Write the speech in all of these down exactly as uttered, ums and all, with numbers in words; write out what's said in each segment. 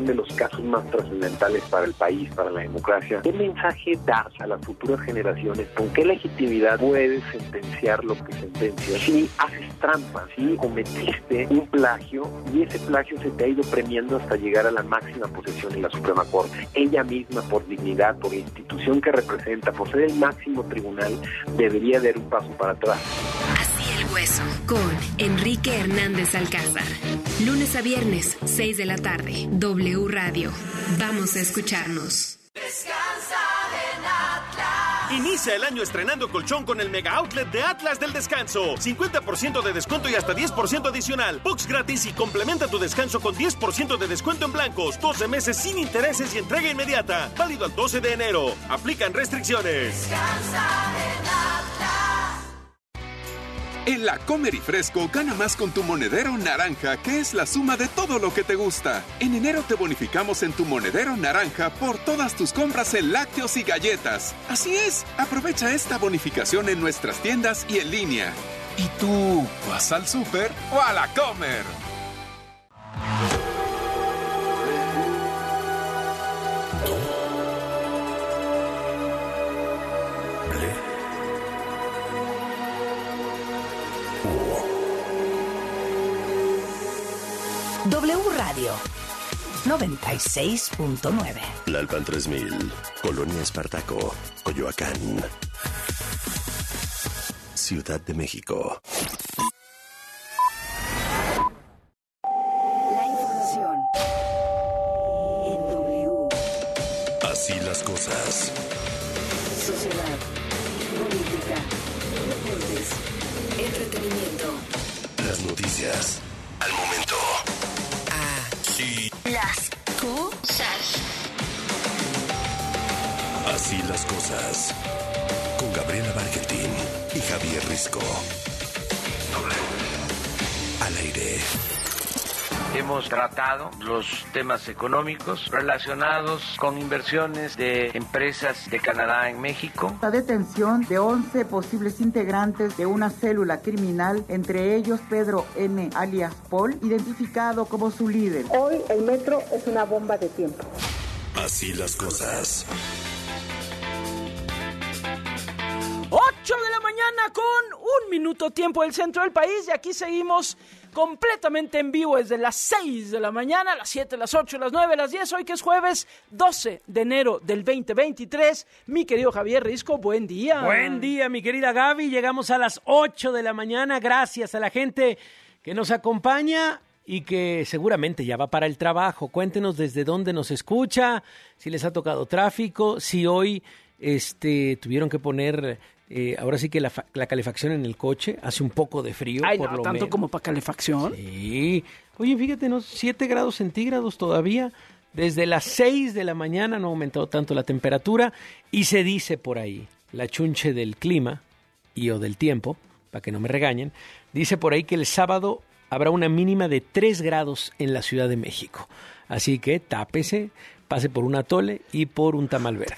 de los casos más trascendentales para el país, para la democracia. ¿Qué mensaje das a las futuras generaciones? ¿Con qué legitimidad puedes sentenciar lo que sentencias? Si haces trampa, si cometiste un plagio y ese plagio se te ha ido premiando hasta llegar a la máxima posesión en la Suprema Corte. Ella misma, por dignidad, por institución que representa, por ser el máximo tribunal, debería dar un paso para atrás. Así el hueso, con Enrique Hernández Alcázar. Lunes a viernes, seis de la tarde, W Radio. Vamos a escucharnos. Descansa en Atlas. Inicia el año estrenando colchón con el Mega Outlet de Atlas del Descanso. cincuenta por ciento de descuento y hasta diez por ciento adicional. Box gratis y complementa tu descanso con diez por ciento de descuento en blancos. doce meses sin intereses y entrega inmediata. Válido al doce de enero. Aplican restricciones. Descansa en Atlas. En La Comer y Fresco, gana más con tu monedero naranja, que es la suma de todo lo que te gusta. En enero te bonificamos en tu monedero naranja por todas tus compras en lácteos y galletas. Así es, aprovecha esta bonificación en nuestras tiendas y en línea. ¿Y tú, vas al súper o a La Comer? W Radio noventa y seis punto nueve. Tlalpan tres mil, Colonia Espartaco, Coyoacán, Ciudad de México. La información en W. Así las cosas. Sociedad, política, deportes, entretenimiento. Las noticias al momento. Así Las cosas. Así las cosas. Con Gabriela Bargentín y Javier Risco. W. Al aire. Hemos tratado los temas económicos relacionados con inversiones de empresas de Canadá en México. La detención de once posibles integrantes de una célula criminal, entre ellos Pedro N., alias Paul, identificado como su líder. Hoy el metro es una bomba de tiempo. Así las cosas. ocho de la mañana con un minuto tiempo del centro del país y aquí seguimos completamente en vivo desde las seis de la mañana, las siete, las ocho, las nueve, las diez, hoy que es jueves doce de enero del veinte veintitrés. Mi querido Javier Risco, buen día. Buen día, mi querida Gaby. Llegamos a las ocho de la mañana, gracias a la gente que nos acompaña y que seguramente ya va para el trabajo. Cuéntenos desde dónde nos escucha, si les ha tocado tráfico, si hoy este, tuvieron que poner... Eh, ahora sí que la, la calefacción en el coche hace un poco de frío. Ay, por no, lo tanto menos. como para calefacción. Sí. Oye, fíjate, ¿no? siete grados centígrados todavía. Desde las seis de la mañana no ha aumentado tanto la temperatura. Y se dice por ahí, la chunche del clima y o del tiempo, para que no me regañen, dice por ahí que el sábado habrá una mínima de tres grados en la Ciudad de México. Así que tápese, pase por un atole y por un tamal verde.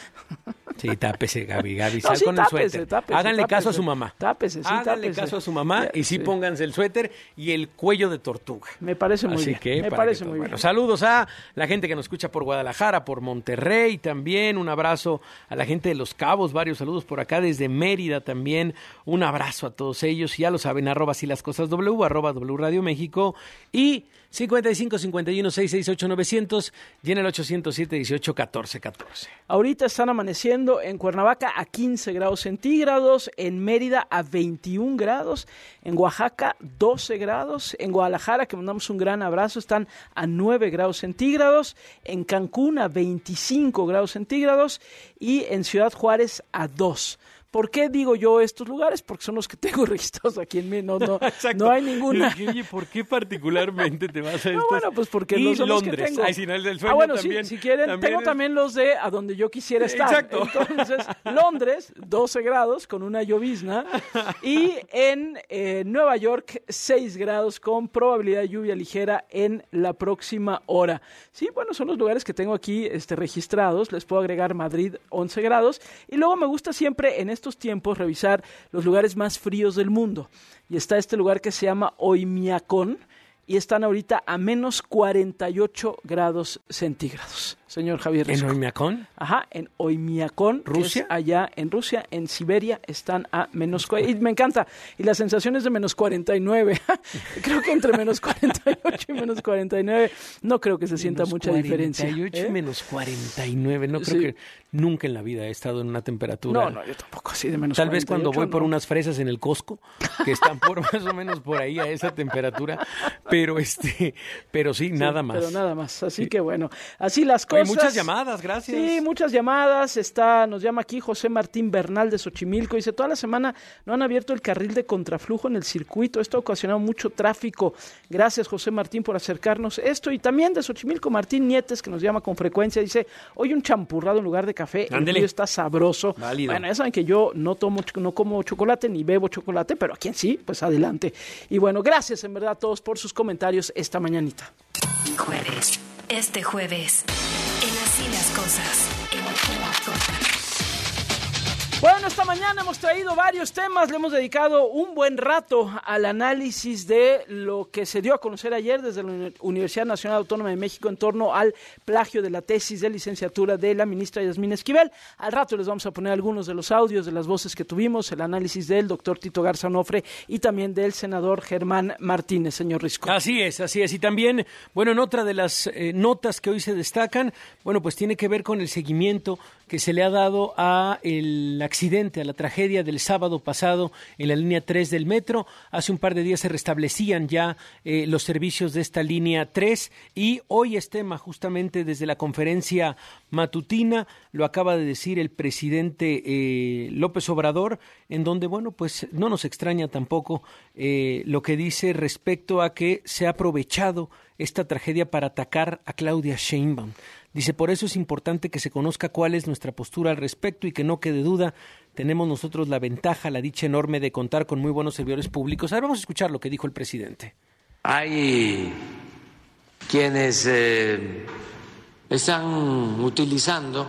Sí, tápese, Gaby, Gaby, sal no, sí, con tápese, el suéter. Tápese, Háganle tápese, caso a su mamá. Tápese, sí, Háganle tápese. caso a su mamá y sí, sí pónganse el suéter y el cuello de tortuga. Me parece muy Así bien. Que, me parece muy bueno, bien. Saludos a la gente que nos escucha por Guadalajara, por Monterrey también. Un abrazo a la gente de Los Cabos, varios saludos por acá desde Mérida también. Un abrazo a todos ellos. Ya lo saben, arroba así las cosas W, arroba W Radio México y cincuenta y cinco, cincuenta y uno, seiscientos sesenta y ocho, novecientos y en el ochocientos siete, dieciocho, catorce, catorce. Ahorita están amaneciendo en Cuernavaca a quince grados centígrados, en Mérida a veintiún grados, en Oaxaca doce grados, en Guadalajara, que mandamos un gran abrazo, están a nueve grados centígrados, en Cancún a veinticinco grados centígrados y en Ciudad Juárez a dos. ¿Por qué digo yo estos lugares? Porque son los que tengo registrados aquí en mí. No, no, no hay ninguna. Oye, ¿por qué particularmente te vas a estos? No, bueno, pues porque y los son Londres. Los que tengo. Ay, si no, el del sueño ah, bueno, también. Sí, si quieren, también tengo es... también los de a donde yo quisiera estar. Exacto. Entonces, Londres, doce grados con una llovizna. Y en eh, Nueva York, seis grados con probabilidad de lluvia ligera en la próxima hora. Sí, bueno, son los lugares que tengo aquí este, registrados. Les puedo agregar Madrid, once grados. Y luego me gusta siempre en estos tiempos revisar los lugares más fríos del mundo. Y está este lugar que se llama Oymyakon, y están ahorita a menos cuarenta y ocho grados centígrados, señor Javier Risco. ¿En Oymyakon? Ajá, en Oymyakon, ¿Rusia? allá en Rusia, en Siberia, están a menos... Y me encanta, y la sensación es de menos cuarenta y nueve. Creo que entre menos cuarenta y ocho y menos cuarenta y nueve no creo que se sienta mucha diferencia. cuarenta y ocho ¿eh? y menos cuarenta y nueve, no creo Sí. que nunca en la vida he estado en una temperatura. No, no, yo tampoco, así de menos Tal vez cuando voy cuarenta y ocho, por no. unas fresas en el Costco, que están por más o menos por ahí a esa temperatura, pero este, pero sí, Sí, nada más. Pero nada más, así que bueno, así las Oye, cosas. muchas llamadas, gracias. Sí, muchas llamadas. Está, nos llama aquí José Martín Bernal de Xochimilco. Dice, toda la semana no han abierto el carril de contraflujo en el circuito. Esto ha ocasionado mucho tráfico. Gracias, José Martín, por acercarnos esto. Y también de Xochimilco, Martín Nietes, que nos llama con frecuencia. Dice, hoy un champurrado en lugar de café. Ándele. El frío está sabroso. Válido. Bueno, ya saben que yo no tomo, no como chocolate ni bebo chocolate, pero a quien sí, pues adelante. Y bueno, gracias en verdad a todos por sus comentarios esta mañanita. Jueves. Este jueves. En Así las Cosas. En Así las Cosas. Bueno, esta mañana hemos traído varios temas, le hemos dedicado un buen rato al análisis de lo que se dio a conocer ayer desde la Universidad Nacional Autónoma de México en torno al plagio de la tesis de licenciatura de la ministra Yasmín Esquivel. Al rato les vamos a poner algunos de los audios de las voces que tuvimos, el análisis del doctor Tito Garza Onofre y también del senador Germán Martínez, señor Risco. Así es, así es. Y también, bueno, en otra de las eh, notas que hoy se destacan, bueno, pues tiene que ver con el seguimiento que se le ha dado a el accidente, a la tragedia del sábado pasado en la línea tres del metro. Hace un par de días se restablecían ya eh, los servicios de esta línea tres y hoy es tema justamente desde la conferencia matutina, lo acaba de decir el presidente eh, López Obrador, en donde, bueno, pues no nos extraña tampoco eh, lo que dice respecto a que se ha aprovechado esta tragedia para atacar a Claudia Sheinbaum. Dice, por eso es importante que se conozca cuál es nuestra postura al respecto y que no quede duda, tenemos nosotros la ventaja, la dicha enorme de contar con muy buenos servidores públicos. Ahora vamos a escuchar lo que dijo el presidente. Hay quienes eh, están utilizando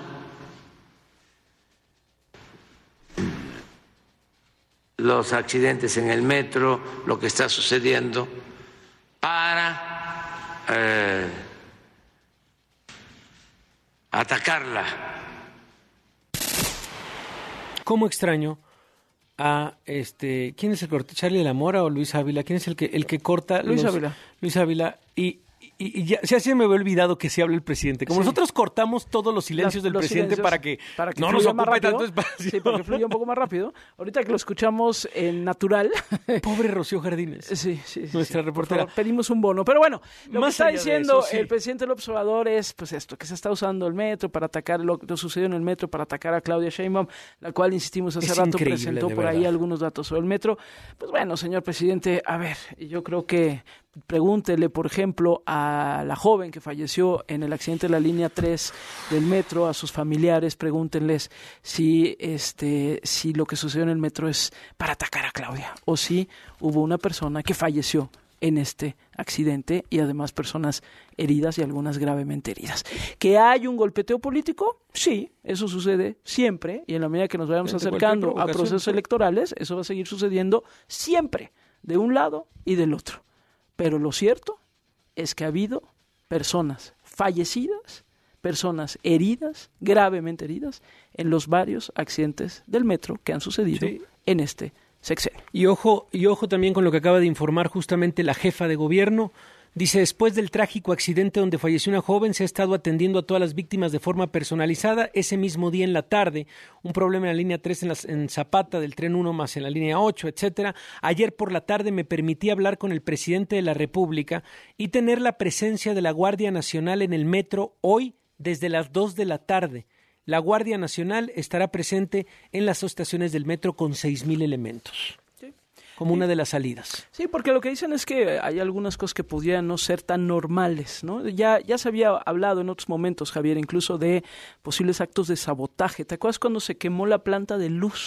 los accidentes en el metro, lo que está sucediendo, para eh, atacarla. ¿Cómo extraño a este, quién es el corte? ¿Charlie de la Mora o Luis Ávila? ¿Quién es el que el que corta? Luis los, Ávila. Luis Ávila y Y, y ya, ya se me había olvidado que se habla el presidente. Como Sí. nosotros cortamos todos los silencios Las- del los presidente silencios para que, para que no nos fluya más ocupe rápido. tanto espacio. Sí, para que fluya un poco más rápido. Ahorita que lo escuchamos en natural. Pobre Rocío Jardines. Sí, sí, sí. Nuestra sí. reportera. Por favor, pedimos un bono. Pero bueno, lo Más que está allá de diciendo eso, sí. el presidente López Obrador es, pues esto, que se está usando el metro para atacar, lo que sucedió en el metro para atacar a Claudia Sheinbaum, la cual, insistimos, hace Es rato increíble, presentó de por ahí verdad. algunos datos sobre el metro. Pues bueno, señor presidente, a ver, yo creo que pregúntele, por ejemplo, a la joven que falleció en el accidente de la línea tres del metro, a sus familiares, pregúntenles si este si lo que sucedió en el metro es para atacar a Claudia o si hubo una persona que falleció en este accidente y además personas heridas y algunas gravemente heridas. ¿Que hay un golpeteo político? Sí, eso sucede siempre y en la medida que nos vayamos Ante acercando cualquier a procesos provocación. electorales, eso va a seguir sucediendo siempre, de un lado y del otro. Pero lo cierto es que ha habido personas fallecidas, personas heridas, gravemente heridas, en los varios accidentes del metro que han sucedido Sí. en este sexenio. Y ojo, y ojo también con lo que acaba de informar justamente la jefa de gobierno. Dice, después del trágico accidente donde falleció una joven, se ha estado atendiendo a todas las víctimas de forma personalizada. Ese mismo día en la tarde, un problema en la línea tres en, las, en Zapata del tren uno más en la línea ocho, etcétera. Ayer por la tarde me permití hablar con el presidente de la República y tener la presencia de la Guardia Nacional en el metro hoy desde las dos de la tarde. La Guardia Nacional estará presente en las estaciones del metro con seis mil elementos. Como una de las salidas. Sí, porque lo que dicen es que hay algunas cosas que podrían no ser tan normales, ¿no? Ya, ya se había hablado en otros momentos, Javier, incluso de posibles actos de sabotaje. ¿Te acuerdas cuando se quemó la planta de luz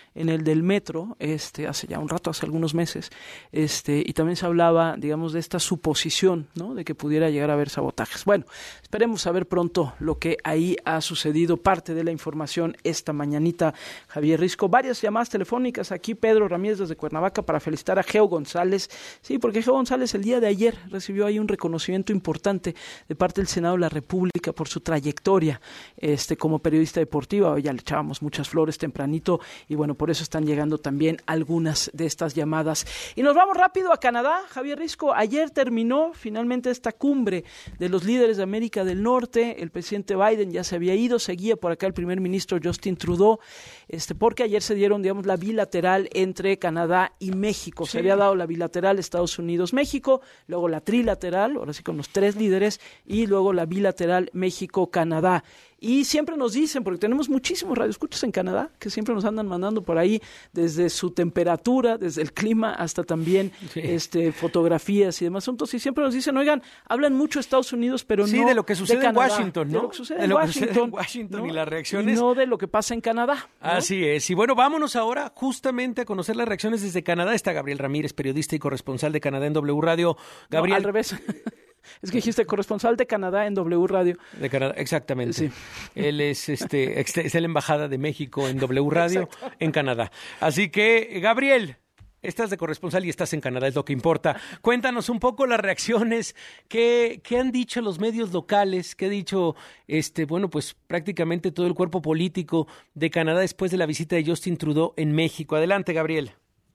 en el del metro, este, hace ya un rato, hace algunos meses, este, y también se hablaba, digamos, de esta suposición, ¿no?, de que pudiera llegar a haber sabotajes. Bueno, esperemos saber pronto lo que ahí ha sucedido, parte de la información esta mañanita, Javier Risco. Varias llamadas telefónicas aquí, Pedro Ramírez desde Cuernavaca para felicitar a Geo González, sí, porque Geo González el día de ayer recibió ahí un reconocimiento importante de parte del Senado de la República por su trayectoria este, como periodista deportiva. Hoy ya le echábamos muchas flores tempranito y bueno, por eso están llegando también algunas de estas llamadas. Y nos vamos rápido a Canadá, Javier Risco. Ayer terminó finalmente esta cumbre de los líderes de América del Norte. El presidente Biden ya se había ido, seguía por acá el primer ministro Justin Trudeau, este, porque ayer se dieron, digamos, la bilateral entre Canadá y México. Sí. Se había dado la bilateral Estados Unidos-México, luego la trilateral, ahora sí con los tres líderes, y luego la bilateral México-Canadá. Y siempre nos dicen, porque tenemos muchísimos radioescuchas en Canadá, que siempre nos andan mandando por ahí desde su temperatura, desde el clima, hasta también sí. este, fotografías y demás asuntos. Y siempre nos dicen, oigan, hablan mucho de Estados Unidos, pero sí, no de lo que sucede de en Washington, ¿no? De lo que sucede, de en, lo Washington, que sucede en Washington, ¿no? Y las reacciones. Y no de lo que pasa en Canadá, ¿no? Así es. Y bueno, vámonos ahora justamente a conocer las reacciones desde Canadá. Está Gabriel Ramírez, periodista y corresponsal de Canadá en W Radio. Gabriel. No, al revés. Es que dijiste corresponsal de Canadá en W Radio. De Canadá, exactamente. Sí. Él es este es la embajada de México en W Radio en Canadá. Así que, Gabriel, estás de corresponsal y estás en Canadá, es lo que importa. Cuéntanos un poco las reacciones, qué, qué han dicho los medios locales, qué ha dicho este, bueno, pues prácticamente todo el cuerpo político de Canadá después de la visita de Justin Trudeau en México. Adelante, Gabriel.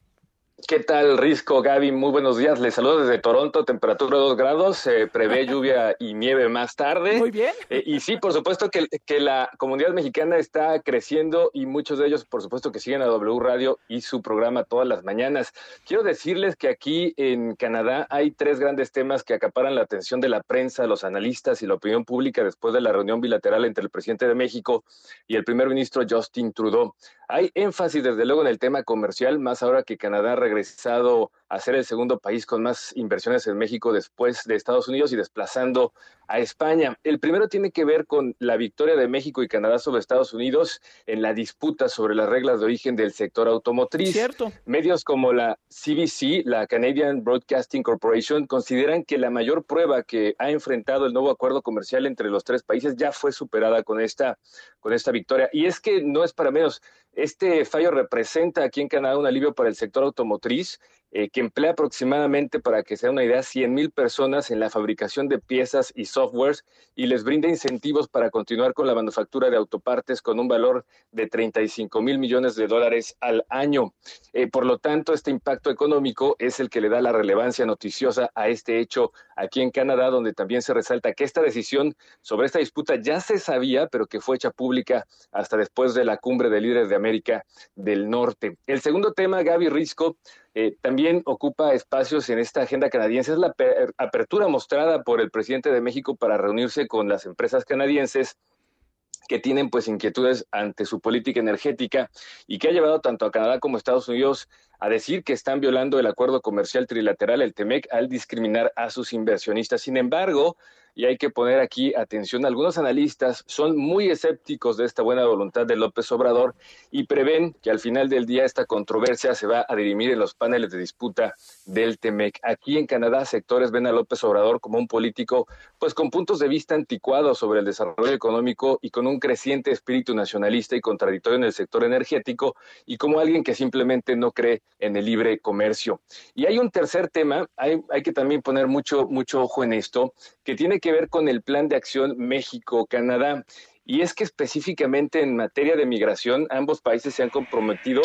¿Qué tal, Risco, Gaby? Muy buenos días. Les saludo desde Toronto, temperatura dos grados, eh, prevé lluvia y nieve más tarde. Muy bien. Eh, y sí, por supuesto que, que la comunidad mexicana está creciendo y muchos de ellos, por supuesto, que siguen a W Radio y su programa todas las mañanas. Quiero decirles que aquí en Canadá hay tres grandes temas que acaparan la atención de la prensa, los analistas y la opinión pública después de la reunión bilateral entre el presidente de México y el primer ministro Justin Trudeau. Hay énfasis, desde luego, en el tema comercial, más ahora que Canadá ha regresado a ser el segundo país con más inversiones en México después de Estados Unidos y desplazando a España. El primero tiene que ver con la victoria de México y Canadá sobre Estados Unidos en la disputa sobre las reglas de origen del sector automotriz. Cierto. Medios como la C B C, la Canadian Broadcasting Corporation, consideran que la mayor prueba que ha enfrentado el nuevo acuerdo comercial entre los tres países ya fue superada con esta, con esta victoria. Y es que no es para menos. Este fallo representa aquí en Canadá un alivio para el sector automotriz, eh, que emplea aproximadamente, para que se den una idea, cien mil personas en la fabricación de piezas y softwares, y les brinda incentivos para continuar con la manufactura de autopartes con un valor de treinta y cinco mil millones de dólares al año. Eh, por lo tanto, este impacto económico es el que le da la relevancia noticiosa a este hecho aquí en Canadá, donde también se resalta que esta decisión sobre esta disputa ya se sabía, pero que fue hecha pública hasta después de la cumbre de líderes de América del Norte. El segundo tema, Gaby, Risco, eh, también ocupa espacios en esta agenda canadiense. Es la per- apertura mostrada por el presidente de México para reunirse con las empresas canadienses que tienen pues inquietudes ante su política energética y que ha llevado tanto a Canadá como a Estados Unidos a decir que están violando el acuerdo comercial trilateral, el T M E C, al discriminar a sus inversionistas. Sin embargo, y hay que poner aquí atención, algunos analistas son muy escépticos de esta buena voluntad de López Obrador y prevén que al final del día esta controversia se va a dirimir en los paneles de disputa del T M E C. Aquí en Canadá, sectores ven a López Obrador como un político pues con puntos de vista anticuados sobre el desarrollo económico y con un creciente espíritu nacionalista y contradictorio en el sector energético, y como alguien que simplemente no cree en el libre comercio. Y hay un tercer tema, hay, hay que también poner mucho, mucho ojo en esto, que tiene que ver con el Plan de Acción México-Canadá. Y es que específicamente en materia de migración, ambos países se han comprometido,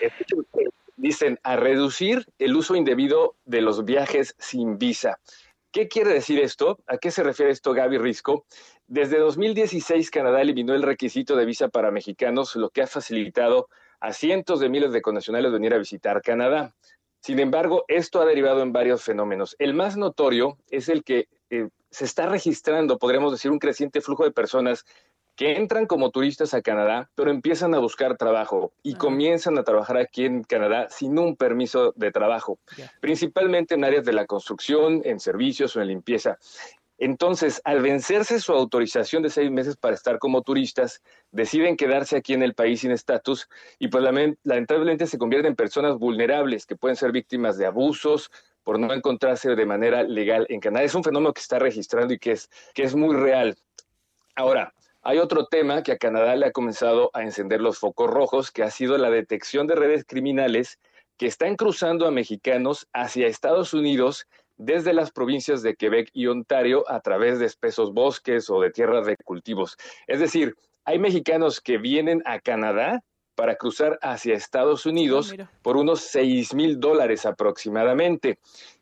dicen, a reducir el uso indebido de los viajes sin visa. ¿Qué quiere decir esto? ¿A qué se refiere esto, Gaby, Risco? Desde dos mil dieciséis, Canadá eliminó el requisito de visa para mexicanos, lo que ha facilitado a cientos de miles de connacionales venir a visitar Canadá. Sin embargo, esto ha derivado en varios fenómenos. El más notorio es el que eh, se está registrando, podríamos decir, un creciente flujo de personas que entran como turistas a Canadá, pero empiezan a buscar trabajo y uh-huh. comienzan a trabajar aquí en Canadá sin un permiso de trabajo, yeah. principalmente en áreas de la construcción, en servicios o en limpieza. Entonces, al vencerse su autorización de seis meses para estar como turistas, deciden quedarse aquí en el país sin estatus y pues lamentablemente se convierten en personas vulnerables que pueden ser víctimas de abusos por no encontrarse de manera legal en Canadá. Es un fenómeno que está registrando y que es, que es muy real. Ahora, hay otro tema que a Canadá le ha comenzado a encender los focos rojos, que ha sido la detección de redes criminales que están cruzando a mexicanos hacia Estados Unidos desde las provincias de Quebec y Ontario a través de espesos bosques o de tierras de cultivos. Es decir, hay mexicanos que vienen a Canadá para cruzar hacia Estados Unidos oh, por unos seis mil dólares aproximadamente.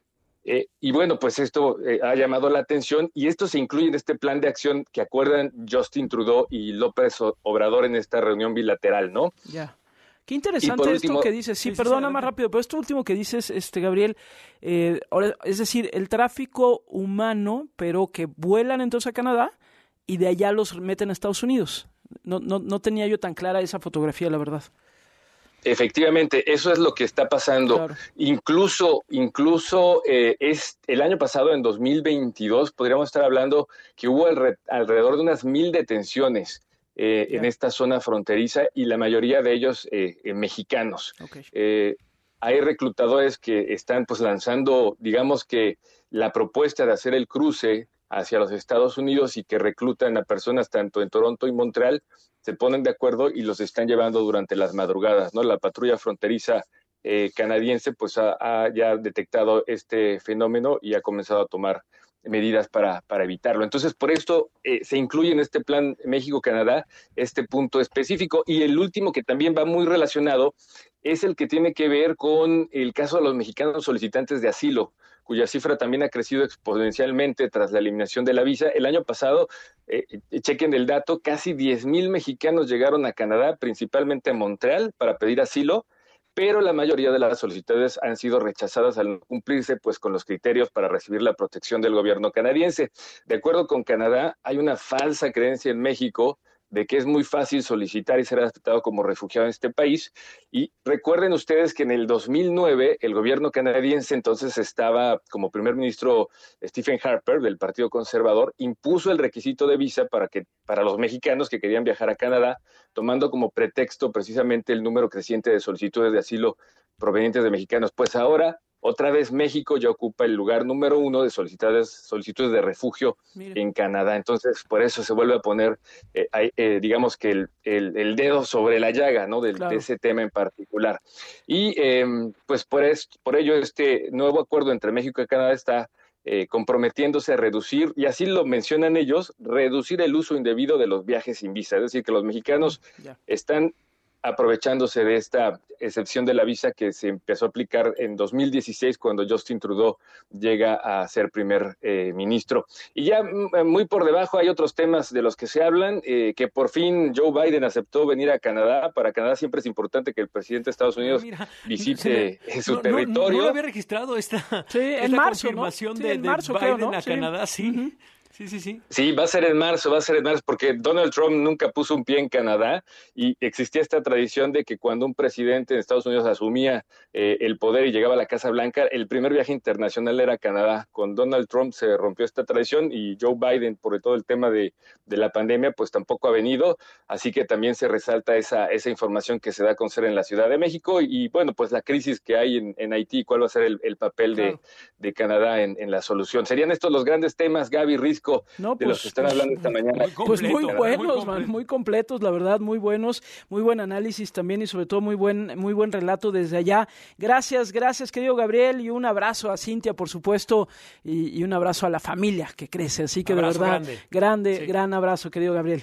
Eh, y bueno, pues esto eh, ha llamado la atención y esto se incluye en este plan de acción que acuerdan Justin Trudeau y López Obrador en esta reunión bilateral, ¿no? Ya. Yeah. Qué interesante esto último, que dices. Sí, sí perdona sí, más rápido, pero esto último que dices, este Gabriel, eh, es decir, el tráfico humano, pero que vuelan entonces a Canadá y de allá los meten a Estados Unidos. No, no, no tenía yo tan clara esa fotografía, la verdad. Efectivamente, eso es lo que está pasando. Claro. Incluso, incluso eh, es el año pasado, en dos mil veintidós, podríamos estar hablando que hubo el, alrededor de unas mil detenciones eh, yeah. en esta zona fronteriza y la mayoría de ellos eh, eh, mexicanos. Okay. Eh, hay reclutadores que están pues lanzando, digamos que la propuesta de hacer el cruce hacia los Estados Unidos y que reclutan a personas tanto en Toronto y Montreal, se ponen de acuerdo y los están llevando durante las madrugadas, ¿no? La patrulla fronteriza eh, canadiense pues ha, ha ya detectado este fenómeno y ha comenzado a tomar medidas para, para evitarlo. Entonces, por esto eh, se incluye en este plan México-Canadá este punto específico. Y el último, que también va muy relacionado, es el que tiene que ver con el caso de los mexicanos solicitantes de asilo, cuya cifra también ha crecido exponencialmente tras la eliminación de la visa. El año pasado, eh, chequen el dato, casi diez mil mexicanos llegaron a Canadá, principalmente a Montreal, para pedir asilo, pero la mayoría de las solicitudes han sido rechazadas al no cumplirse pues, con los criterios para recibir la protección del gobierno canadiense. De acuerdo con Canadá, hay una falsa creencia en México de que es muy fácil solicitar y ser aceptado como refugiado en este país. Y recuerden ustedes que en el dos mil nueve el gobierno canadiense entonces estaba como primer ministro Stephen Harper del Partido Conservador, impuso el requisito de visa para que para los mexicanos que querían viajar a Canadá, tomando como pretexto precisamente el número creciente de solicitudes de asilo provenientes de mexicanos. Pues ahora otra vez México ya ocupa el lugar número uno de solicitudes, solicitudes de refugio Mira. en Canadá. Entonces, por eso se vuelve a poner, eh, eh, digamos que el, el, el dedo sobre la llaga, ¿no? Del, claro. de ese tema en particular. Y eh, pues por, es, por ello este nuevo acuerdo entre México y Canadá está eh, comprometiéndose a reducir, y así lo mencionan ellos, reducir el uso indebido de los viajes sin visa. Es decir, que los mexicanos yeah. están aprovechándose de esta excepción de la visa que se empezó a aplicar en dos mil dieciséis cuando Justin Trudeau llega a ser primer eh, ministro. Y ya muy por debajo hay otros temas de los que se hablan, eh, que por fin Joe Biden aceptó venir a Canadá. Para Canadá siempre es importante que el presidente de Estados Unidos Mira, visite me, su no, territorio. No, no había registrado esta, sí, esta en marzo, confirmación ¿no? sí, de, en marzo, de Biden creo, ¿no? a sí. Canadá, sí. Uh-huh. Sí, sí, sí. Sí, va a ser en marzo, va a ser en marzo, porque Donald Trump nunca puso un pie en Canadá y existía esta tradición de que cuando un presidente en Estados Unidos asumía eh, el poder y llegaba a la Casa Blanca, el primer viaje internacional era a Canadá. Con Donald Trump se rompió esta tradición y Joe Biden, por todo el tema de, de la pandemia, pues tampoco ha venido, así que también se resalta esa, esa información que se da a conocer en la Ciudad de México y, y bueno, pues la crisis que hay en, en Haití, cuál va a ser el, el papel claro. de, de Canadá en, en la solución. Serían estos los grandes temas, Gaby, Risco, No, de pues, los que están hablando esta mañana. Muy completo, pues muy buenos, muy, man, muy completos, la verdad, muy buenos, muy buen análisis también y sobre todo muy buen, muy buen relato desde allá. Gracias, gracias querido Gabriel y un abrazo a Cintia, por supuesto, y, y un abrazo a la familia que crece, así que abrazo de verdad, grande, grande sí. gran abrazo querido Gabriel.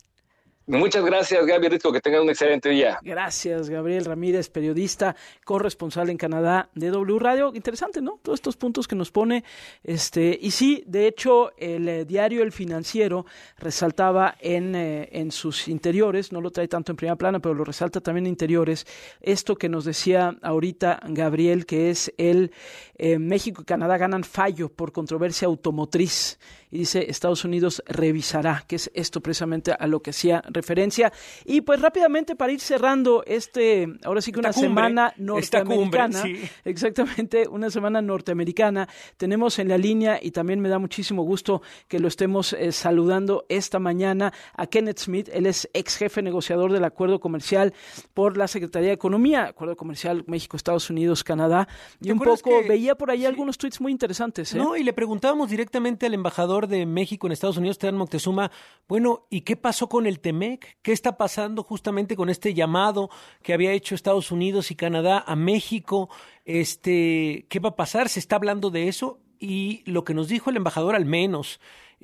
Muchas gracias, Gaby Risco, que tengan un excelente día. Gracias, Gabriel Ramírez, periodista, corresponsal en Canadá de W Radio. Interesante, ¿no? Todos estos puntos que nos pone. este Y sí, de hecho, el eh, diario El Financiero resaltaba en, eh, en sus interiores, no lo trae tanto en primera plana, pero lo resalta también en interiores, esto que nos decía ahorita Gabriel, que es el eh, México y Canadá ganan fallo por controversia automotriz. y dice Estados Unidos revisará, que es esto precisamente a lo que hacía referencia. Y pues rápidamente para ir cerrando este, ahora sí que una cumbre, semana norteamericana, cumbre, sí. exactamente, una semana norteamericana, tenemos en la línea y también me da muchísimo gusto que lo estemos eh, saludando esta mañana a Kenneth Smith. Él es ex jefe negociador del Acuerdo Comercial por la Secretaría de Economía, Acuerdo Comercial México, Estados Unidos, Canadá, y un poco que, veía por ahí sí. algunos tweets muy interesantes. ¿eh? No, y le preguntábamos directamente al embajador de México en Estados Unidos, Teodoro Moctezuma, bueno, ¿y qué pasó con el Temec? ¿Qué está pasando justamente con este llamado que había hecho Estados Unidos y Canadá a México? Este, ¿qué va a pasar? ¿Se está hablando de eso? Y lo que nos dijo el embajador, al menos,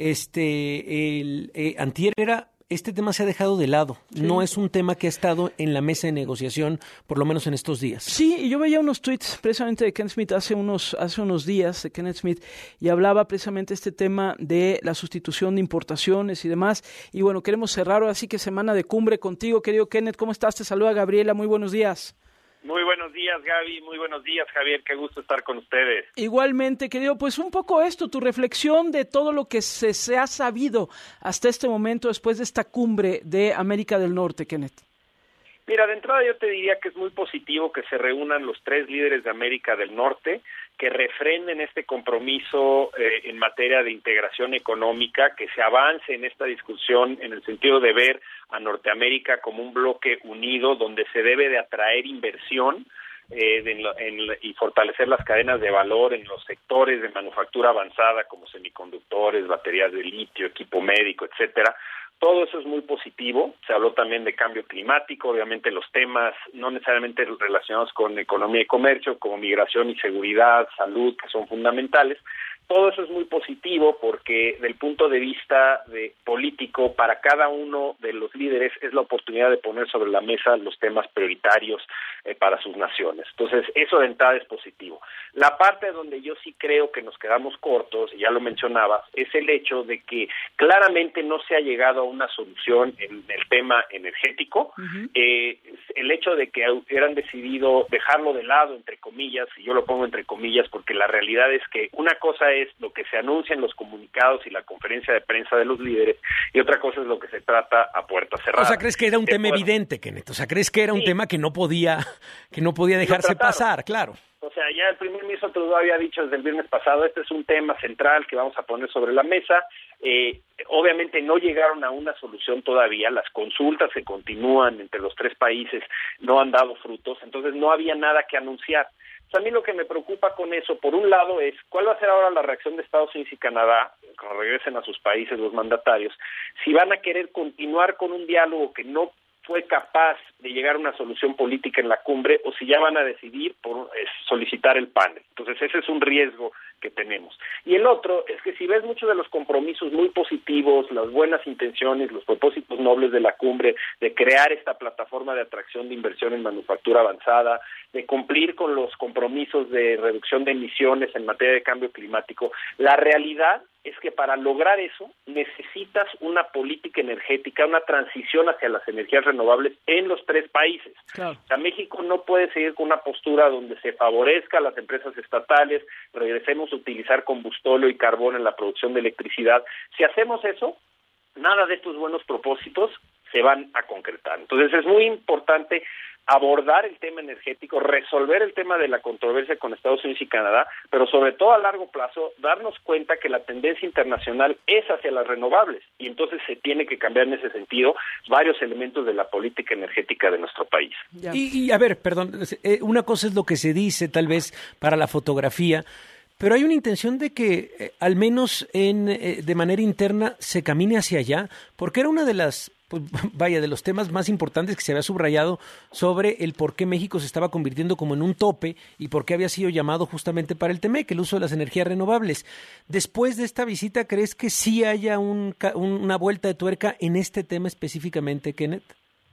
este, el eh, antier era, este tema se ha dejado de lado. Sí. No es un tema que ha estado en la mesa de negociación, por lo menos en estos días. Sí, y yo veía unos tweets precisamente de Kenneth Smith hace unos, hace unos días, de Kenneth Smith, y hablaba precisamente este tema de la sustitución de importaciones y demás. Y bueno, queremos cerrar así que semana de cumbre contigo, querido Kenneth. ¿Cómo estás? Te saluda Gabriela. Muy buenos días. Muy buenos días, Gaby. Muy buenos días, Javier. Qué gusto estar con ustedes. Igualmente, querido. Pues un poco esto, tu reflexión de todo lo que se, se ha sabido hasta este momento después de esta cumbre de América del Norte, Kenneth. Mira, de entrada yo te diría que es muy positivo que se reúnan los tres líderes de América del Norte, que refrenden este compromiso eh, en materia de integración económica, que se avance en esta discusión en el sentido de ver a Norteamérica como un bloque unido donde se debe de atraer inversión eh, de, en, en, y fortalecer las cadenas de valor en los sectores de manufactura avanzada como semiconductores, baterías de litio, equipo médico, etcétera. Todo eso es muy positivo. Se habló también de cambio climático, obviamente los temas no necesariamente relacionados con economía y comercio, como migración y seguridad, salud, que son fundamentales. Todo eso es muy positivo porque del punto de vista de político, para cada uno de los líderes es la oportunidad de poner sobre la mesa los temas prioritarios eh, para sus naciones. Entonces, eso de entrada es positivo. La parte donde yo sí creo que nos quedamos cortos, y ya lo mencionabas, es el hecho de que claramente no se ha llegado a una solución en el tema energético. Uh-huh. Eh, el hecho de que hubieran decidido dejarlo de lado, entre comillas, y yo lo pongo entre comillas porque la realidad es que una cosa es es lo que se anuncia en los comunicados y la conferencia de prensa de los líderes, y otra cosa es lo que se trata a puertas cerradas. O sea, ¿crees que era un tema puede... evidente, Kenneth? O sea, ¿crees que era un sí. tema que no podía que no podía dejarse pasar? Claro. O sea, ya el primer ministro Trudeau había dicho desde el viernes pasado, este es un tema central que vamos a poner sobre la mesa. Eh, obviamente no llegaron a una solución todavía, las consultas que continúan entre los tres países no han dado frutos, entonces no había nada que anunciar. A mí lo que me preocupa con eso, por un lado, es cuál va a ser ahora la reacción de Estados Unidos y Canadá, cuando regresen a sus países los mandatarios, si van a querer continuar con un diálogo que no fue capaz de llegar a una solución política en la cumbre, o si ya van a decidir por eh, solicitar el panel. Entonces ese es un riesgo que tenemos. Y el otro es que si ves muchos de los compromisos muy positivos, las buenas intenciones, los propósitos nobles de la cumbre, de crear esta plataforma de atracción de inversión en manufactura avanzada, de cumplir con los compromisos de reducción de emisiones en materia de cambio climático, la realidad es que para lograr eso necesitas una política energética, una transición hacia las energías renovables en los tres países. Claro. O sea, México no puede seguir con una postura donde se favorezca a las empresas estatales, regresemos a utilizar combustóleo y carbón en la producción de electricidad. Si hacemos eso, nada de estos buenos propósitos se van a concretar. Entonces es muy importante abordar el tema energético, resolver el tema de la controversia con Estados Unidos y Canadá, pero sobre todo a largo plazo darnos cuenta que la tendencia internacional es hacia las renovables y entonces se tiene que cambiar en ese sentido varios elementos de la política energética de nuestro país. Y, y a ver, perdón, una cosa es lo que se dice tal vez para la fotografía, pero hay una intención de que eh, al menos en eh, de manera interna se camine hacia allá, porque era una de las pues vaya, de los temas más importantes que se había subrayado sobre el por qué México se estaba convirtiendo como en un tope y por qué había sido llamado justamente para el Temec, el uso de las energías renovables. Después de esta visita, ¿crees que sí haya un, una vuelta de tuerca en este tema específicamente, Kenneth?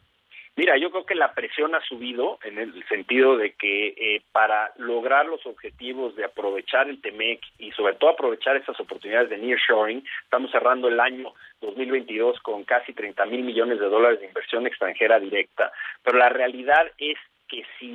Mira, yo creo que la presión ha subido en el sentido de que eh, para lograr los objetivos de aprovechar el Temec y sobre todo aprovechar esas oportunidades de nearshoring, estamos cerrando el año dos mil veintidós con casi treinta mil millones de dólares de inversión extranjera directa, pero la realidad es que si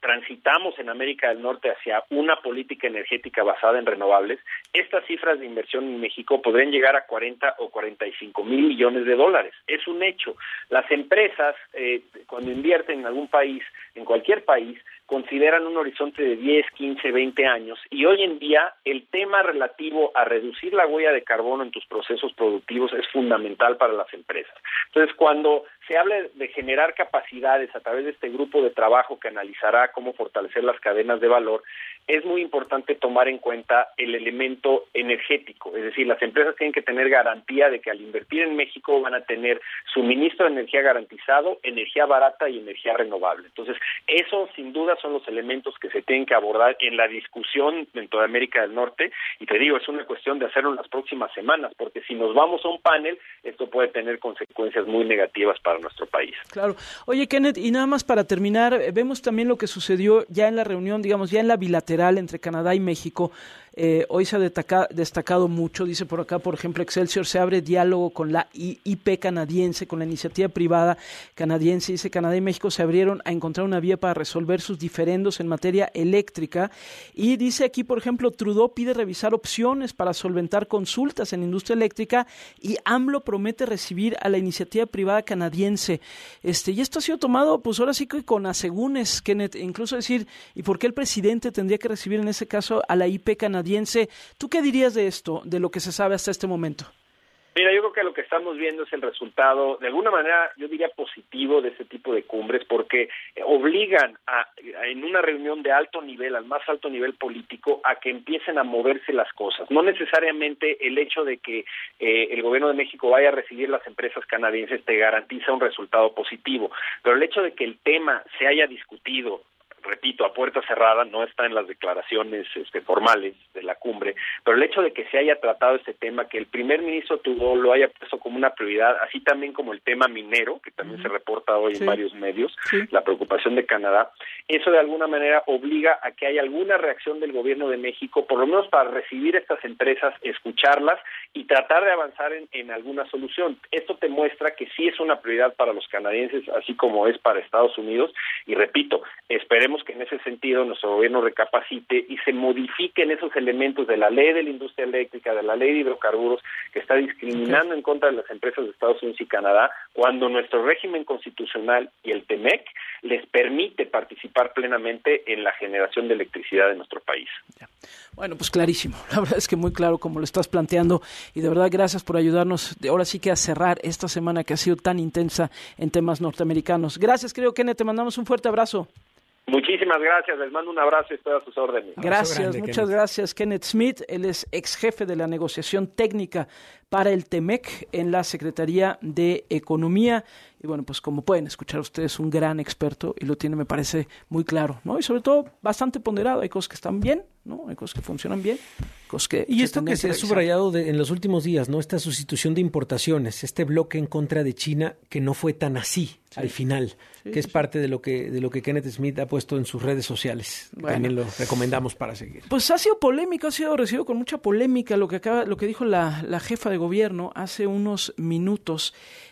transitamos en América del Norte hacia una política energética basada en renovables, estas cifras de inversión en México podrían llegar a cuarenta o cuarenta y cinco mil millones de dólares. Es un hecho. Las empresas, eh, cuando invierten en algún país, en cualquier país, consideran un horizonte de diez, quince, veinte años, y hoy en día el tema relativo a reducir la huella de carbono en tus procesos productivos es fundamental para las empresas. Entonces, cuando se habla de generar capacidades a través de este grupo de trabajo que analizará cómo fortalecer las cadenas de valor, es muy importante tomar en cuenta el elemento energético, es decir, las empresas tienen que tener garantía de que al invertir en México van a tener suministro de energía garantizado, energía barata y energía renovable. Entonces, eso sin duda son los elementos que se tienen que abordar en la discusión en toda América del Norte, y te digo, es una cuestión de hacerlo en las próximas semanas, porque si nos vamos a un panel, esto puede tener consecuencias muy negativas para nuestro país. Claro. Oye, Kenneth, y nada más para terminar, vemos también lo que sucedió ya en la reunión, digamos, ya en la bilateral entre Canadá y México. Eh, hoy se ha destaca, destacado mucho, dice por acá, por ejemplo, Excelsior, se abre diálogo con la I P canadiense, con la iniciativa privada canadiense. Dice, Canadá y México se abrieron a encontrar una vía para resolver sus diferendos en materia eléctrica. Y dice aquí, por ejemplo, Trudeau pide revisar opciones para solventar consultas en industria eléctrica, y AMLO promete recibir a la iniciativa privada canadiense. Este, y esto ha sido tomado, pues ahora sí que con asegúnes, Kenneth, incluso decir, ¿y por qué el presidente tendría que recibir en ese caso a la I P canadiense? ¿Tú qué dirías de esto, de lo que se sabe hasta este momento? Mira, yo creo que lo que estamos viendo es el resultado, de alguna manera, yo diría positivo de este tipo de cumbres, porque obligan a, a, en una reunión de alto nivel, al más alto nivel político, a que empiecen a moverse las cosas. No necesariamente el hecho de que eh, el gobierno de México vaya a recibir las empresas canadienses te garantiza un resultado positivo, pero el hecho de que el tema se haya discutido, repito, a puerta cerrada, no está en las declaraciones este, formales de la cumbre, pero el hecho de que se haya tratado este tema, que el primer ministro Trudeau lo haya puesto como una prioridad, así también como el tema minero, que también uh-huh. se reporta hoy sí. en varios medios, sí. la preocupación de Canadá, eso de alguna manera obliga a que haya alguna reacción del gobierno de México, por lo menos para recibir estas empresas, escucharlas y tratar de avanzar en, en alguna solución. Esto te muestra que sí es una prioridad para los canadienses, así como es para Estados Unidos, y repito, esperemos que en ese sentido nuestro gobierno recapacite y se modifiquen esos elementos de la ley de la industria eléctrica, de la ley de hidrocarburos, que está discriminando okay. en contra de las empresas de Estados Unidos y Canadá, cuando nuestro régimen constitucional y el T M E C les permite participar plenamente en la generación de electricidad de nuestro país. Ya. Bueno, pues clarísimo, la verdad es que muy claro como lo estás planteando, y de verdad gracias por ayudarnos de ahora sí que a cerrar esta semana que ha sido tan intensa en temas norteamericanos. Gracias, querido Kenneth, te mandamos un fuerte abrazo. Muchísimas gracias, les mando un abrazo y estoy a sus órdenes. Gracias, grande, muchas Kenneth. gracias, Kenneth Smith. Él es ex jefe de la negociación técnica para el T M E C en la Secretaría de Economía. Y bueno, pues como pueden escuchar ustedes, un gran experto, y lo tiene, me parece, muy claro, ¿no? Y sobre todo bastante ponderado. Hay cosas que están bien, ¿no? Hay cosas que funcionan bien, cosas que... Y esto que se ha subrayado de, en los últimos días, ¿no? Esta sustitución de importaciones, este bloque en contra de China, que no fue tan así sí. al final, sí, que es sí. parte de lo que de lo que Kenneth Smith ha puesto en sus redes sociales. Bueno, también lo recomendamos para seguir. Pues ha sido polémico, ha sido recibido con mucha polémica lo que acaba, lo que dijo la, la jefa de gobierno hace unos minutos,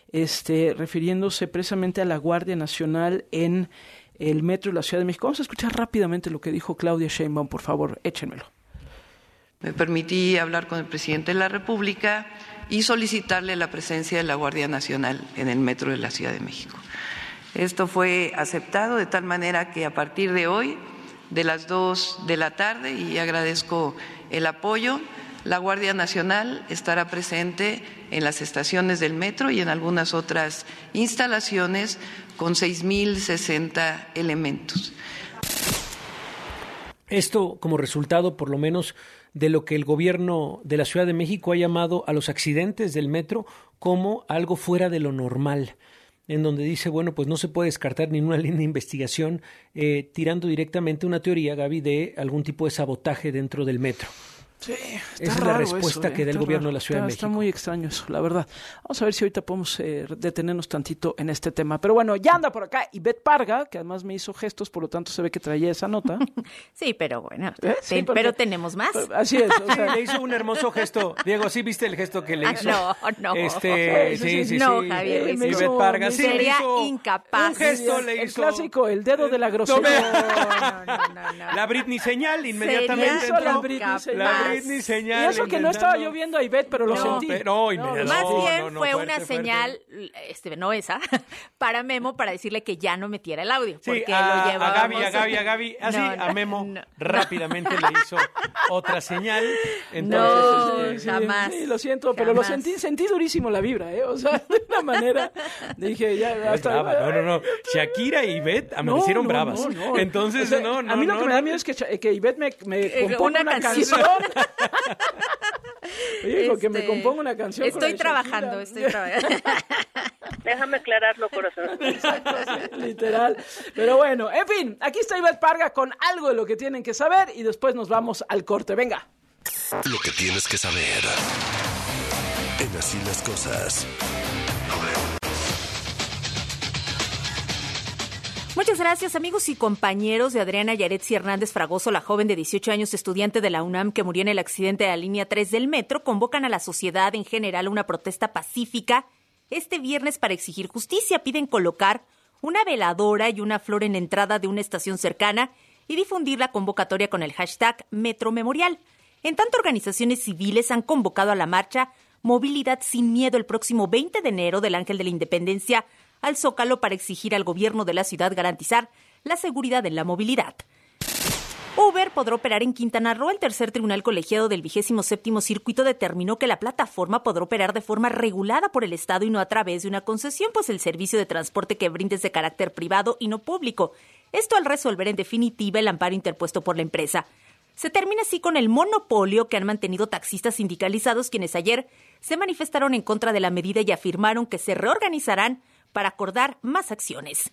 este, refiriéndose precisamente a la Guardia Nacional en el metro de la Ciudad de México. Vamos a escuchar rápidamente lo que dijo Claudia Sheinbaum, por favor, échenmelo. Me permití hablar con el presidente de la República y solicitarle la presencia de la Guardia Nacional en el metro de la Ciudad de México. Esto fue aceptado de tal manera que a partir de hoy, de las dos de la tarde, y agradezco el apoyo, la Guardia Nacional estará presente en las estaciones del metro y en algunas otras instalaciones con seis mil sesenta elementos. Esto como resultado, por lo menos, de lo que el gobierno de la Ciudad de México ha llamado a los accidentes del metro como algo fuera de lo normal, en donde dice, bueno, pues no se puede descartar ni una línea de investigación, eh, tirando directamente una teoría, Gaby, de algún tipo de sabotaje dentro del metro. Sí, está Esa es raro la respuesta eso, que ¿eh? da el Está gobierno raro. de la Ciudad está, de México. Está muy extraño eso, la verdad. Vamos a ver si ahorita podemos eh, detenernos tantito en este tema. Pero bueno, ya anda por acá Ivette Parga, que además me hizo gestos, por lo tanto se ve que traía esa nota. Sí, pero bueno, ¿Eh? Sí, te- porque- pero tenemos más. Así es. O sea, Le hizo un hermoso gesto. Diego, ¿sí viste el gesto que le Ah, hizo? no, no. Este, sí, sí, no, sí. Javier, Eh, me disculpa. hizo- Parga, me sí, hizo- le Sería hizo incapaz. un gesto, le el hizo. clásico, el dedo de la grosería. No, no, no, no. La Britney señal inmediatamente Sería entró. la Britney señal. La Britney Y señal. eso que no intentando- estaba yo viendo a Ivette, pero lo No, sentí. pero- no, inmediatamente. Más No, bien no, no, fue fuerte, una fuerte. señal, este, no esa, para Memo para decirle que ya no metiera el audio. Sí, porque a, lo a llevábamos. Gaby, a Gaby, a Gaby, así, No, no, a Memo no. rápidamente le hizo otra señal. No, Entonces, este, jamás. Sí, lo siento, pero lo Jamás. sentí, sentí durísimo la vibra, ¿eh? O sea, de una manera, dije, ya, es hasta... brava. No, no, no. Shakira y Ivette amanecieron No, no, bravas. no, no. Entonces, O sea, no, no, a mí lo no, que me no. da miedo es que, Cha- que Ivette me, me Eh, componga una una, canción. canción. Oye, dijo que me Este, componga una canción. con la Estoy de trabajando, Shakira. estoy trabajando. Déjame aclararlo, corazón. Literal. Pero bueno, en fin, aquí está Ivette Parga con algo de lo que tienen que saber y después nos vamos al corte. Venga. Lo que tienes que saber. En Así las Cosas. Muchas gracias, amigos y compañeros de Adriana Yaretsi Hernández Fragoso, la joven de dieciocho años estudiante de la UNAM que murió en el accidente de la línea tres del metro. Convocan a la sociedad en general a una protesta pacífica este viernes para exigir justicia. Piden colocar una veladora y una flor en la entrada de una estación cercana y difundir la convocatoria con el hashtag Metro Memorial. En tanto, organizaciones civiles han convocado a la marcha Movilidad sin Miedo el próximo veinte de enero del Ángel de la Independencia al Zócalo para exigir al gobierno de la ciudad garantizar la seguridad en la movilidad. Uber podrá operar en Quintana Roo. El tercer tribunal colegiado del vigésimo séptimo circuito determinó que la plataforma podrá operar de forma regulada por el Estado y no a través de una concesión, pues el servicio de transporte que brinda es de carácter privado y no público. Esto al resolver en definitiva el amparo interpuesto por la empresa. Se termina así con el monopolio que han mantenido taxistas sindicalizados, quienes ayer se manifestaron en contra de la medida y afirmaron que se reorganizarán para acordar más acciones.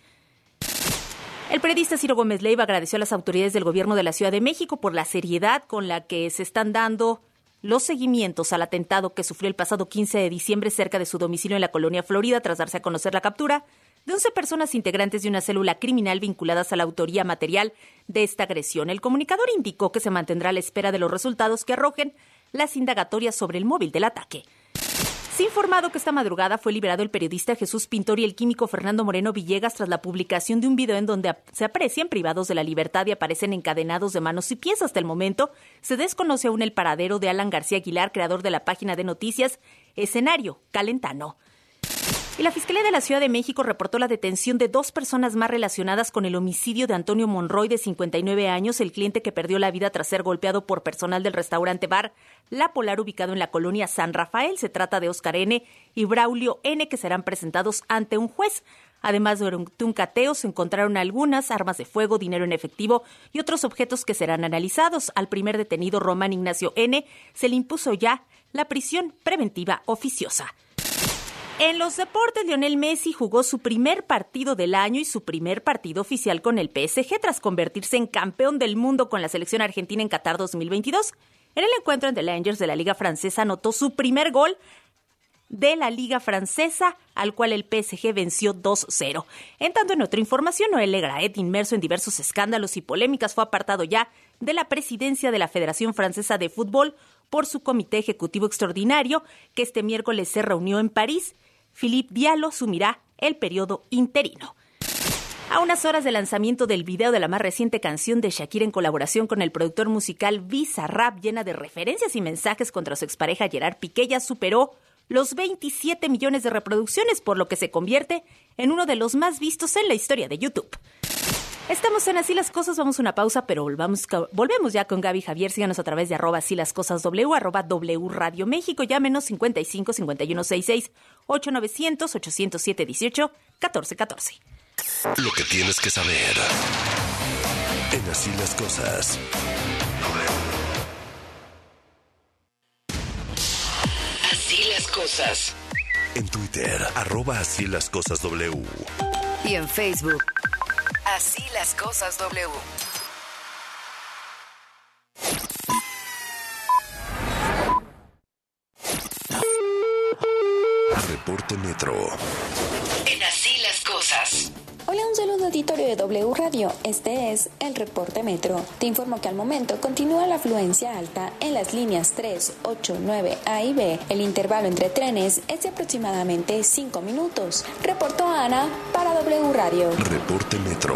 El periodista Ciro Gómez Leiva agradeció a las autoridades del gobierno de la Ciudad de México por la seriedad con la que se están dando los seguimientos al atentado que sufrió el pasado quince de diciembre cerca de su domicilio en la colonia Florida, tras darse a conocer la captura de once personas integrantes de una célula criminal vinculadas a la autoría material de esta agresión. El comunicador indicó que se mantendrá a la espera de los resultados que arrojen las indagatorias sobre el móvil del ataque. Se ha informado que esta madrugada fue liberado el periodista Jesús Pintor y el químico Fernando Moreno Villegas tras la publicación de un video en donde se aprecian privados de la libertad y aparecen encadenados de manos y pies. Hasta el momento se desconoce aún el paradero de Alan García Aguilar, creador de la página de noticias Escenario Calentano. Y la Fiscalía de la Ciudad de México reportó la detención de dos personas más relacionadas con el homicidio de Antonio Monroy, de cincuenta y nueve años, el cliente que perdió la vida tras ser golpeado por personal del restaurante bar La Polar, ubicado en la colonia San Rafael. Se trata de Oscar N. y Braulio N., que serán presentados ante un juez. Además, durante un cateo se encontraron algunas armas de fuego, dinero en efectivo y otros objetos que serán analizados. Al primer detenido, Román Ignacio N., se le impuso ya la prisión preventiva oficiosa. En los deportes, Lionel Messi jugó su primer partido del año y su primer partido oficial con el P S G tras convertirse en campeón del mundo con la selección argentina en Qatar dos mil veintidós. En el encuentro ante los Rangers de la Liga Francesa anotó su primer gol de la Liga Francesa, al cual el P S G venció dos cero. En tanto, en otra información, Noel Le Graët, inmerso en diversos escándalos y polémicas, fue apartado ya de la presidencia de la Federación Francesa de Fútbol por su comité ejecutivo extraordinario, que este miércoles se reunió en París. Philippe Diallo asumirá el periodo interino. A unas horas del lanzamiento del video de la más reciente canción de Shakira en colaboración con el productor musical Bizarrap, llena de referencias y mensajes contra su expareja Gerard Piqué, ya superó los veintisiete millones de reproducciones, por lo que se convierte en uno de los más vistos en la historia de YouTube. Estamos en Así las Cosas, vamos a una pausa, pero volvamos, volvemos ya con Gaby y Javier. Síganos a través de arroba Así las Cosas W, arroba W Radio México. Llámenos cincuenta y cinco, cincuenta y uno, sesenta y seis, ocho novecientos, ochocientos siete, dieciocho, catorce catorce. Lo que tienes que saber en Así las Cosas. Así las cosas. En Twitter, arroba Así las Cosas W. Y en Facebook, Así las Cosas W. Metro. En Así las Cosas. Hola, un saludo auditorio de W Radio. Este es el Reporte Metro. Te informo que al momento continúa la afluencia alta en las líneas tres, ocho, nueve, A y B. El intervalo entre trenes es de aproximadamente cinco minutos. Reportó Ana para W Radio. Reporte Metro.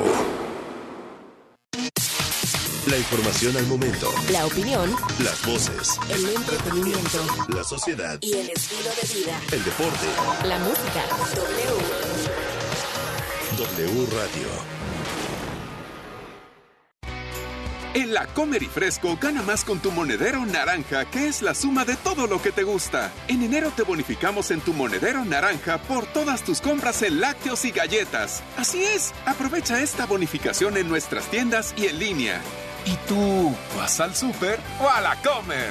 La información al momento. La opinión. Las voces. El entretenimiento. La sociedad. Y el estilo de vida. El deporte. La música. W. W Radio. En la Comer y Fresco, gana más con tu monedero naranja, que es la suma de todo lo que te gusta. En enero te bonificamos en tu monedero naranja por todas tus compras en lácteos y galletas. Así es, aprovecha esta bonificación en nuestras tiendas y en línea. ¿Y tú, vas al súper o a la Comer?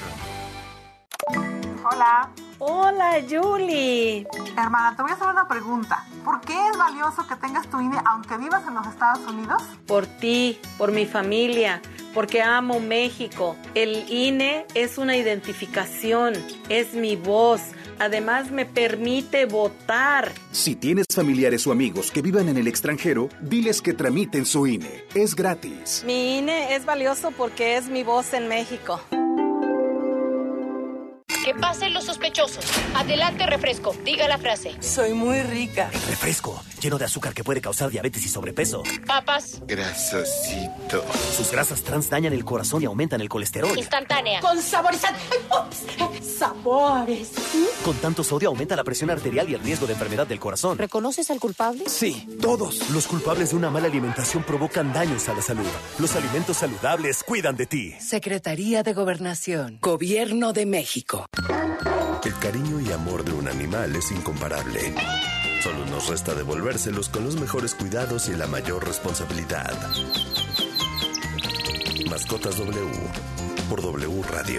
Hola. Hola, Julie. Hermana, te voy a hacer una pregunta. ¿Por qué es valioso que tengas tu I N E aunque vivas en los Estados Unidos? Por ti, por mi familia, porque amo México. El I N E es una identificación, es mi voz. Además, me permite votar. Si tienes familiares o amigos que vivan en el extranjero, diles que tramiten su I N E. Es gratis. Mi I N E es valioso porque es mi voz en México. Que pasen los sospechosos. Adelante, refresco. Diga la frase. Soy muy rica. El refresco, lleno de azúcar que puede causar diabetes y sobrepeso. Papas. Grasosito. Sus grasas trans dañan el corazón y aumentan el colesterol. Instantánea. Con saborizante. Ups. Sabores. Con tanto sodio aumenta la presión arterial y el riesgo de enfermedad del corazón. ¿Reconoces al culpable? Sí, todos. Los culpables de una mala alimentación provocan daños a la salud. Los alimentos saludables cuidan de ti. Secretaría de Gobernación. Gobierno de México. El cariño y amor de un animal es incomparable. Solo nos resta devolvérselos con los mejores cuidados y la mayor responsabilidad. Mascotas W por W Radio.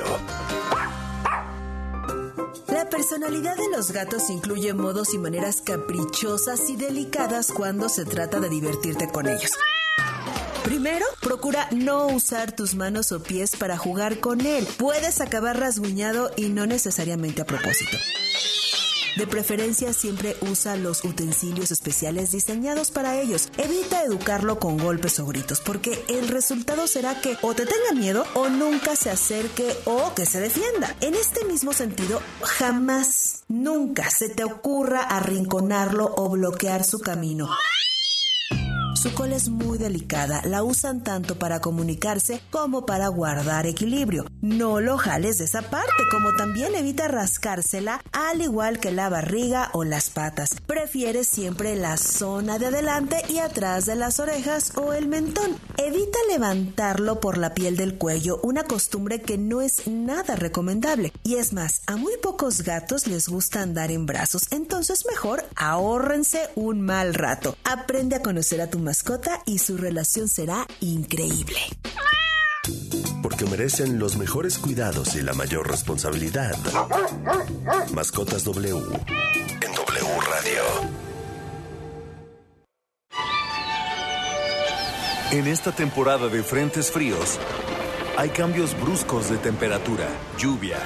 La personalidad de los gatos incluye modos y maneras caprichosas y delicadas cuando se trata de divertirte con ellos. Primero, procura no usar tus manos o pies para jugar con él. Puedes acabar rasguñado y no necesariamente a propósito. De preferencia, siempre usa los utensilios especiales diseñados para ellos. Evita educarlo con golpes o gritos, porque el resultado será que o te tenga miedo o nunca se acerque o que se defienda. En este mismo sentido, jamás, nunca se te ocurra arrinconarlo o bloquear su camino. Su cola es muy delicada, la usan tanto para comunicarse como para guardar equilibrio. No lo jales de esa parte, como también evita rascársela, al igual que la barriga o las patas. Prefiere siempre la zona de adelante y atrás de las orejas o el mentón. Evita levantarlo por la piel del cuello, una costumbre que no es nada recomendable. Y es más, a muy pocos gatos les gusta andar en brazos, entonces mejor ahórrense un mal rato. Aprende a conocer a tu mascota y su relación será increíble. Porque merecen los mejores cuidados y la mayor responsabilidad. Mascotas W en W Radio. En esta temporada de frentes fríos, hay cambios bruscos de temperatura, lluvia,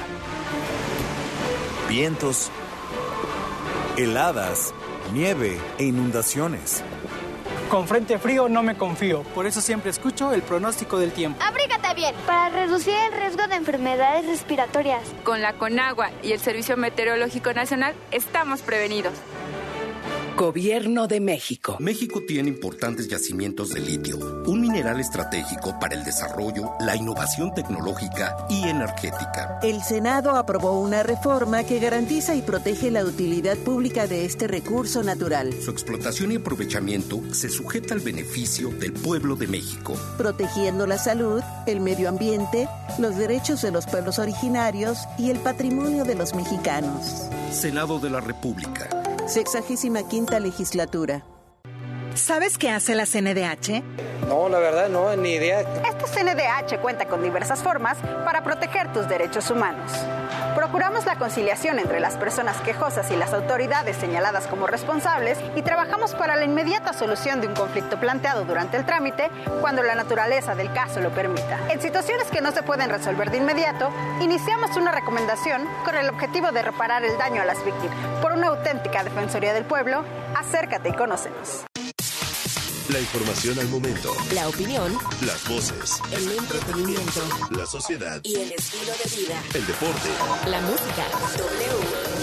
vientos, heladas, nieve e inundaciones. Con frente frío no me confío, por eso siempre escucho el pronóstico del tiempo. ¡Abrígate bien! Para reducir el riesgo de enfermedades respiratorias. Con la Conagua y el Servicio Meteorológico Nacional estamos prevenidos. Gobierno de México. México tiene importantes yacimientos de litio, un mineral estratégico para el desarrollo, la innovación tecnológica y energética. El Senado aprobó una reforma que garantiza y protege la utilidad pública de este recurso natural. Su explotación y aprovechamiento se sujeta al beneficio del pueblo de México. Protegiendo la salud, el medio ambiente, los derechos de los pueblos originarios y el patrimonio de los mexicanos. Senado de la República. Sexagésima quinta legislatura. ¿Sabes qué hace la C N D H? No, la verdad no, ni idea. Esta C N D H cuenta con diversas formas para proteger tus derechos humanos. Procuramos la conciliación entre las personas quejosas y las autoridades señaladas como responsables y trabajamos para la inmediata solución de un conflicto planteado durante el trámite cuando la naturaleza del caso lo permita. En situaciones que no se pueden resolver de inmediato, iniciamos una recomendación con el objetivo de reparar el daño a las víctimas. Por una auténtica Defensoría del Pueblo, acércate y conócenos. La información al momento. La opinión. Las voces. El entretenimiento. La sociedad. Y el estilo de vida. El deporte. La música. W.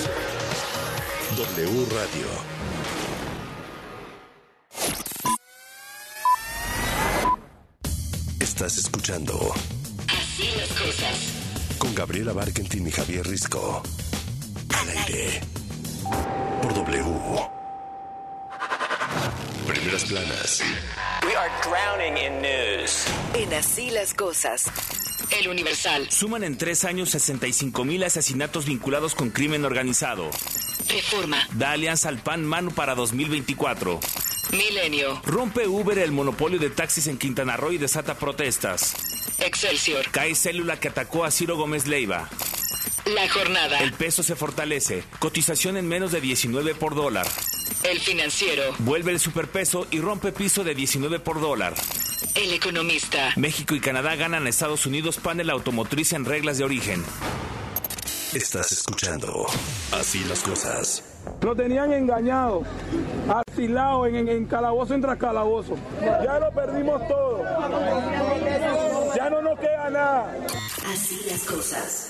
W Radio. Estás escuchando Así las cosas. Con Gabriela Barkentin y Javier Risco. Al aire. Por W. Primeras planas. We are drowning in news. En Así las cosas. El Universal. Suman en tres años sesenta y cinco mil asesinatos vinculados con crimen organizado. Reforma. Da alianza al P A N Manu para dos mil veinticuatro. Milenio. Rompe Uber el monopolio de taxis en Quintana Roo y desata protestas. Excelsior. Cae célula que atacó a Ciro Gómez Leiva. La Jornada. El peso se fortalece. Cotización en menos de diecinueve por dólar. El Financiero. Vuelve el superpeso y rompe piso de diecinueve por dólar. El Economista. México y Canadá ganan a Estados Unidos panel automotriz en reglas de origen. Estás escuchando Así las cosas. Lo tenían engañado, asilado en, en, en calabozo en tras calabozo. Ya lo perdimos todo. Ya no nos queda nada. Así las cosas.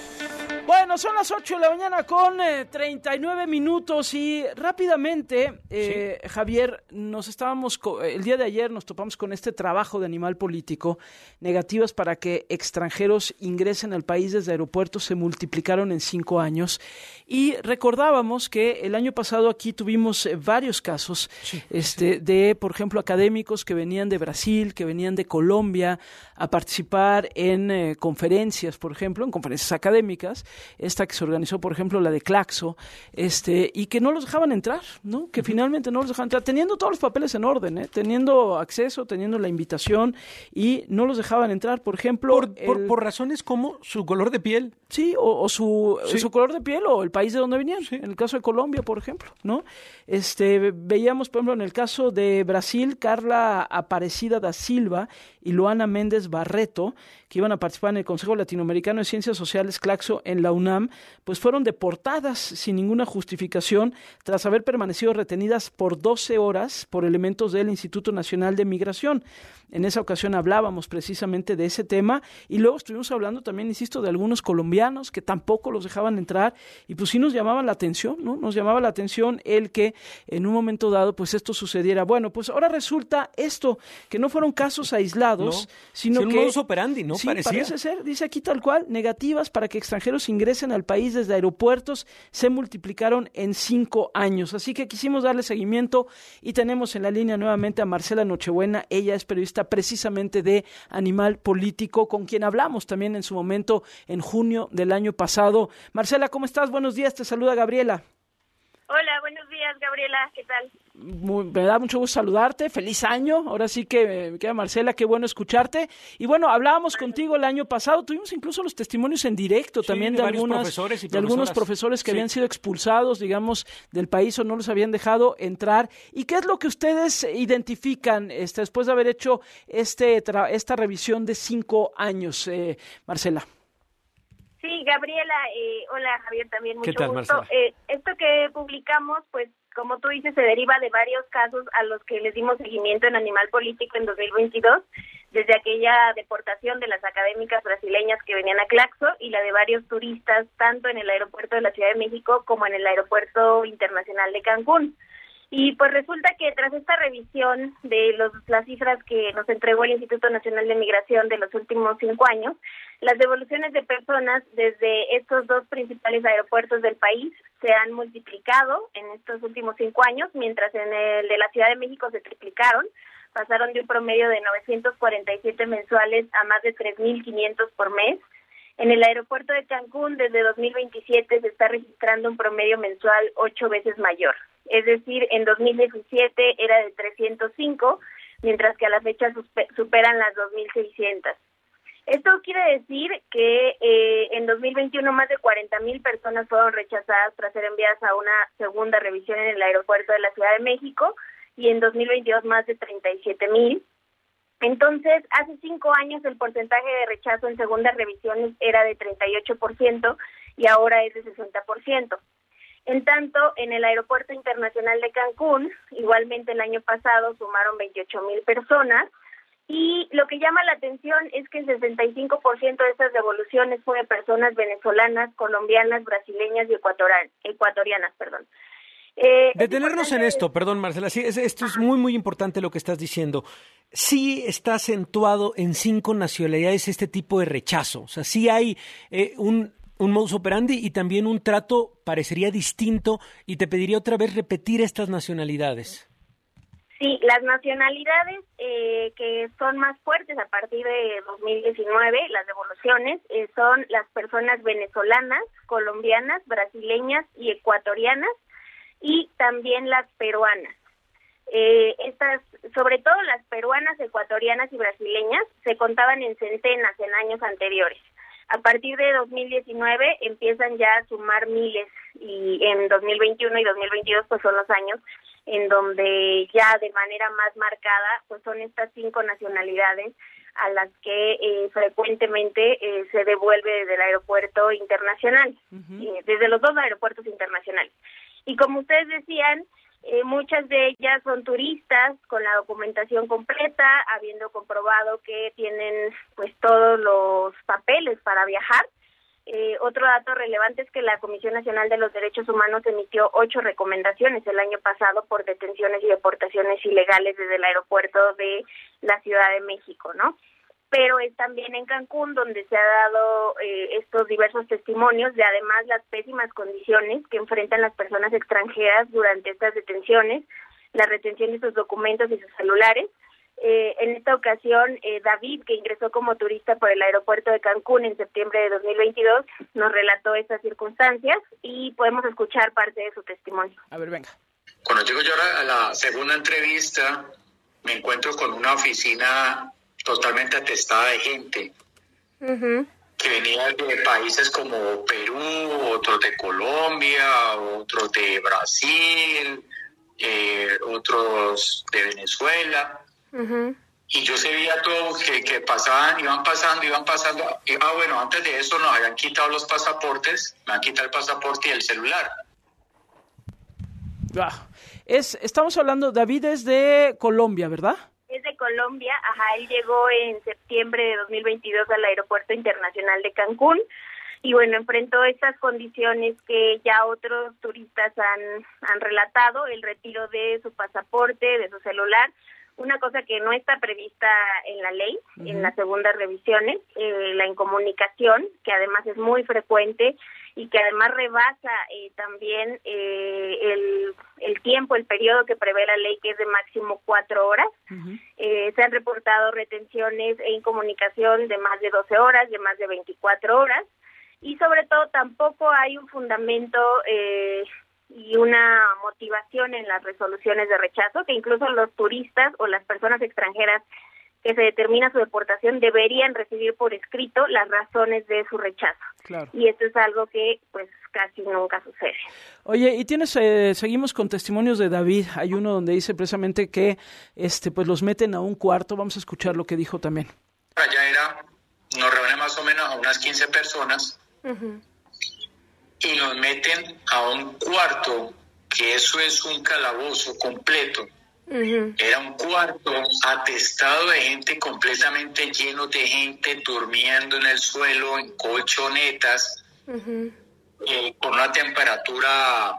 Bueno, son las ocho de la mañana con eh, treinta y nueve minutos y rápidamente, eh, sí. Javier, nos estábamos, co- el día de ayer nos topamos con este trabajo de Animal Político. Negativas para que extranjeros ingresen al país desde aeropuertos se multiplicaron en cinco años y recordábamos que el año pasado aquí tuvimos eh, varios casos sí, este, sí. de, por ejemplo, académicos que venían de Brasil, que venían de Colombia a participar en eh, conferencias, por ejemplo, en conferencias académicas. Esta que se organizó, por ejemplo, la de Claxo, este, y que no los dejaban entrar, ¿no? Que uh-huh. finalmente no los dejaban entrar, teniendo todos los papeles en orden, ¿eh? Teniendo acceso, teniendo la invitación, y no los dejaban entrar, por ejemplo... Por, el... por, por razones como su color de piel. Sí, o, o su, sí. su color de piel, o el país de donde venían, sí. En el caso de Colombia, por ejemplo, ¿no? Este, veíamos, por ejemplo, en el caso de Brasil, Carla Aparecida da Silva y Luana Méndez Barreto, que iban a participar en el Consejo Latinoamericano de Ciencias Sociales, Claxo, en la UNAM, pues fueron deportadas sin ninguna justificación tras haber permanecido retenidas por doce horas por elementos del Instituto Nacional de Migración. En esa ocasión hablábamos precisamente de ese tema y luego estuvimos hablando también, insisto, de algunos colombianos que tampoco los dejaban entrar y pues sí nos llamaba la atención, ¿no? Nos llamaba la atención el que en un momento dado pues esto sucediera. Bueno, pues ahora resulta esto, que no fueron casos aislados, no, sino sí, que... un modus operandi, ¿no? Sí, parecía. parece ser, dice aquí tal cual, negativas para que extranjeros ingresen al país desde aeropuertos se multiplicaron en cinco años. Así que quisimos darle seguimiento y tenemos en la línea nuevamente a Marcela Nochebuena. Ella es periodista precisamente de Animal Político, con quien hablamos también en su momento en junio del año pasado. Marcela, ¿cómo estás? Buenos días, te saluda Gabriela. Hola, buenos días, Gabriela, ¿qué tal? Muy, me da mucho gusto saludarte, feliz año, ahora sí que me queda Marcela, qué bueno escucharte. Y bueno, hablábamos bueno. contigo el año pasado, tuvimos incluso los testimonios en directo sí, también de, de algunas profesores y de algunos profesores que sí. habían sido expulsados, digamos, del país o no los habían dejado entrar. ¿Y qué es lo que ustedes identifican este, después de haber hecho este tra- esta revisión de cinco años, eh, Marcela? Sí, Gabriela, eh, hola Javier, también mucho ¿Qué tal, gusto. Eh, esto que publicamos, pues como tú dices, se deriva de varios casos a los que les dimos seguimiento en Animal Político en dos mil veintidós, desde aquella deportación de las académicas brasileñas que venían a Claxo y la de varios turistas, tanto en el aeropuerto de la Ciudad de México como en el aeropuerto internacional de Cancún. Y pues resulta que tras esta revisión de los, las cifras que nos entregó el Instituto Nacional de Migración de los últimos cinco años, las devoluciones de personas desde estos dos principales aeropuertos del país se han multiplicado en estos últimos cinco años, mientras en el de la Ciudad de México se triplicaron, pasaron de un promedio de novecientos cuarenta y siete mensuales a más de tres mil quinientos por mes. En el aeropuerto de Cancún, desde dos mil veintisiete, se está registrando un promedio mensual ocho veces mayor. Es decir, en dos mil diecisiete era de trescientos cinco, mientras que a la fecha superan las dos mil seiscientas. Esto quiere decir que eh, en dos mil veintiuno más de cuarenta mil personas fueron rechazadas tras ser enviadas a una segunda revisión en el aeropuerto de la Ciudad de México y en dos mil veintidós más de treinta y siete mil. Entonces, hace cinco años el porcentaje de rechazo en segundas revisiones era de treinta y ocho por ciento y ahora es de sesenta por ciento. En tanto, en el Aeropuerto Internacional de Cancún, igualmente el año pasado sumaron veintiocho mil personas, y lo que llama la atención es que el sesenta y cinco por ciento de estas devoluciones fue de personas venezolanas, colombianas, brasileñas y ecuatorian, ecuatorianas. Perdón. Eh, Detenernos en esto, perdón, Marcela, sí, es, esto es muy, muy importante lo que estás diciendo. Sí está acentuado en cinco nacionalidades este tipo de rechazo, o sea, sí hay eh, un... un modus operandi y también un trato parecería distinto, y te pediría otra vez repetir estas nacionalidades. Sí, las nacionalidades eh, que son más fuertes a partir de dos mil diecinueve, las devoluciones, eh, son las personas venezolanas, colombianas, brasileñas y ecuatorianas, y también las peruanas. Eh, estas, sobre todo las peruanas, ecuatorianas y brasileñas, se contaban en centenas en años anteriores. A partir de dos mil diecinueve empiezan ya a sumar miles, y en dos mil veintiuno y dos mil veintidós pues son los años en donde ya de manera más marcada pues son estas cinco nacionalidades a las que eh, frecuentemente eh, se devuelve desde el aeropuerto internacional, uh-huh. eh, desde los dos aeropuertos internacionales. Y como ustedes decían, Eh, muchas de ellas son turistas con la documentación completa, habiendo comprobado que tienen pues todos los papeles para viajar. Eh, otro dato relevante es que la Comisión Nacional de los Derechos Humanos emitió ocho recomendaciones el año pasado por detenciones y deportaciones ilegales desde el aeropuerto de la Ciudad de México, ¿no? Pero es también en Cancún donde se ha dado eh, estos diversos testimonios de además las pésimas condiciones que enfrentan las personas extranjeras durante estas detenciones, la retención de sus documentos y sus celulares. Eh, en esta ocasión, eh, David, que ingresó como turista por el aeropuerto de Cancún en septiembre de dos mil veintidós, nos relató estas circunstancias y podemos escuchar parte de su testimonio. A ver, venga. Cuando llego yo a la segunda entrevista, me encuentro con una oficina totalmente atestada de gente uh-huh. que venía de países como Perú, otros de Colombia, otros de Brasil, eh, otros de Venezuela. Uh-huh. Y yo se veía todo que, que pasaban, iban pasando, iban pasando. Y, ah, bueno, antes de eso nos habían quitado los pasaportes, me han quitado el pasaporte y el celular. Ah, es, estamos hablando, David es de Colombia, ¿verdad? Es de Colombia, ajá, él llegó en septiembre de dos mil veintidós al Aeropuerto Internacional de Cancún y bueno, enfrentó estas condiciones que ya otros turistas han, han relatado, el retiro de su pasaporte, de su celular, una cosa que no está prevista en la ley, uh-huh. en las segundas revisiones, eh, la incomunicación, que además es muy frecuente y que además rebasa eh, también eh, el, el tiempo, el periodo que prevé la ley, que es de máximo cuatro horas. Uh-huh. Eh, se han reportado retenciones e incomunicación de más de doce horas, de más de veinticuatro horas, y sobre todo tampoco hay un fundamento eh, y una motivación en las resoluciones de rechazo, que incluso los turistas o las personas extranjeras que se determina su deportación deberían recibir por escrito las razones de su rechazo. Claro. Y esto es algo que pues casi nunca sucede. Oye, y tienes, eh, seguimos con testimonios de David. Hay uno donde dice precisamente que este pues los meten a un cuarto. Vamos a escuchar lo que dijo también. Allá era, nos reúnen más o menos a unas quince personas uh-huh. y nos meten a un cuarto, que eso es un calabozo completo. Uh-huh. Era un cuarto atestado de gente, completamente lleno de gente durmiendo en el suelo en colchonetas, uh-huh. eh, con una temperatura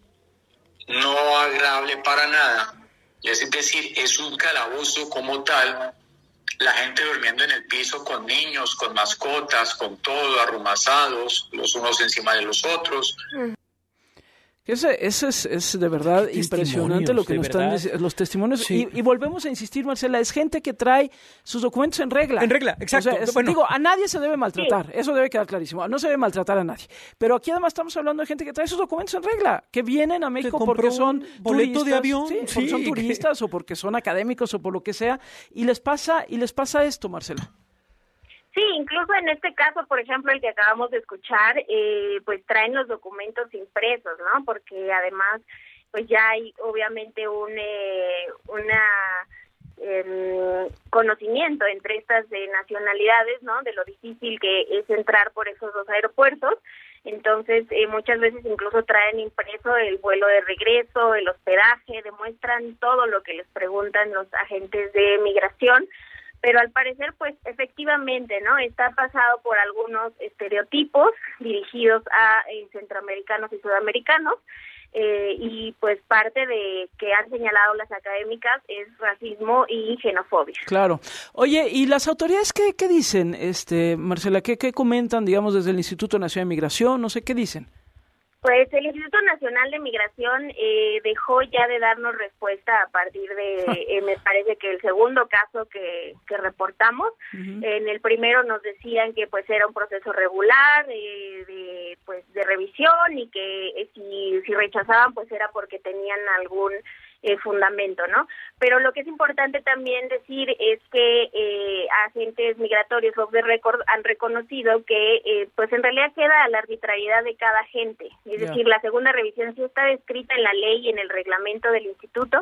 no agradable para nada. Es decir, es un calabozo como tal, la gente durmiendo en el piso con niños, con mascotas, con todo, arrumazados, los unos encima de los otros. Uh-huh. Ese, ese es, es de verdad impresionante lo que nos están diciendo, los testimonios. Sí. Y, y volvemos a insistir, Marcela, es gente que trae sus documentos en regla. En regla, exacto. O sea, es, bueno. Digo, a nadie se debe maltratar, sí. Eso debe quedar clarísimo. No se debe maltratar a nadie. Pero aquí además estamos hablando de gente que trae sus documentos en regla, que vienen a México porque son boleto turistas, de avión, sí, sí, porque son turistas que... o porque son académicos o por lo que sea, y les pasa, y les pasa esto, Marcela. Sí, incluso en este caso, por ejemplo, el que acabamos de escuchar, eh, pues traen los documentos impresos, ¿no? Porque además, pues ya hay obviamente un eh, una eh, conocimiento entre estas eh, nacionalidades, ¿no? De lo difícil que es entrar por esos dos aeropuertos. Entonces, eh, muchas veces incluso traen impreso el vuelo de regreso, el hospedaje, demuestran todo lo que les preguntan los agentes de migración. Pero al parecer, pues, efectivamente, ¿no? Está pasado por algunos estereotipos dirigidos a eh, centroamericanos y sudamericanos, eh, y pues parte de que han señalado las académicas es racismo y xenofobia. Claro. Oye, ¿y las autoridades qué, qué dicen, este, Marcela? ¿Qué, qué comentan, digamos, desde el Instituto Nacional de Migración? No sé, ¿qué dicen? Pues el Instituto Nacional de Migración eh, dejó ya de darnos respuesta a partir de, eh, me parece que el segundo caso que, que reportamos. Uh-huh. En el primero nos decían que pues era un proceso regular, eh, de pues de revisión, y que eh, si, si rechazaban pues era porque tenían algún eh, fundamento, ¿no? Pero lo que es importante también decir es que eh, agentes migratorios off the record han reconocido que eh, pues en realidad queda a la arbitrariedad de cada agente. Es yeah. decir, la segunda revisión sí está descrita en la ley y en el reglamento del instituto,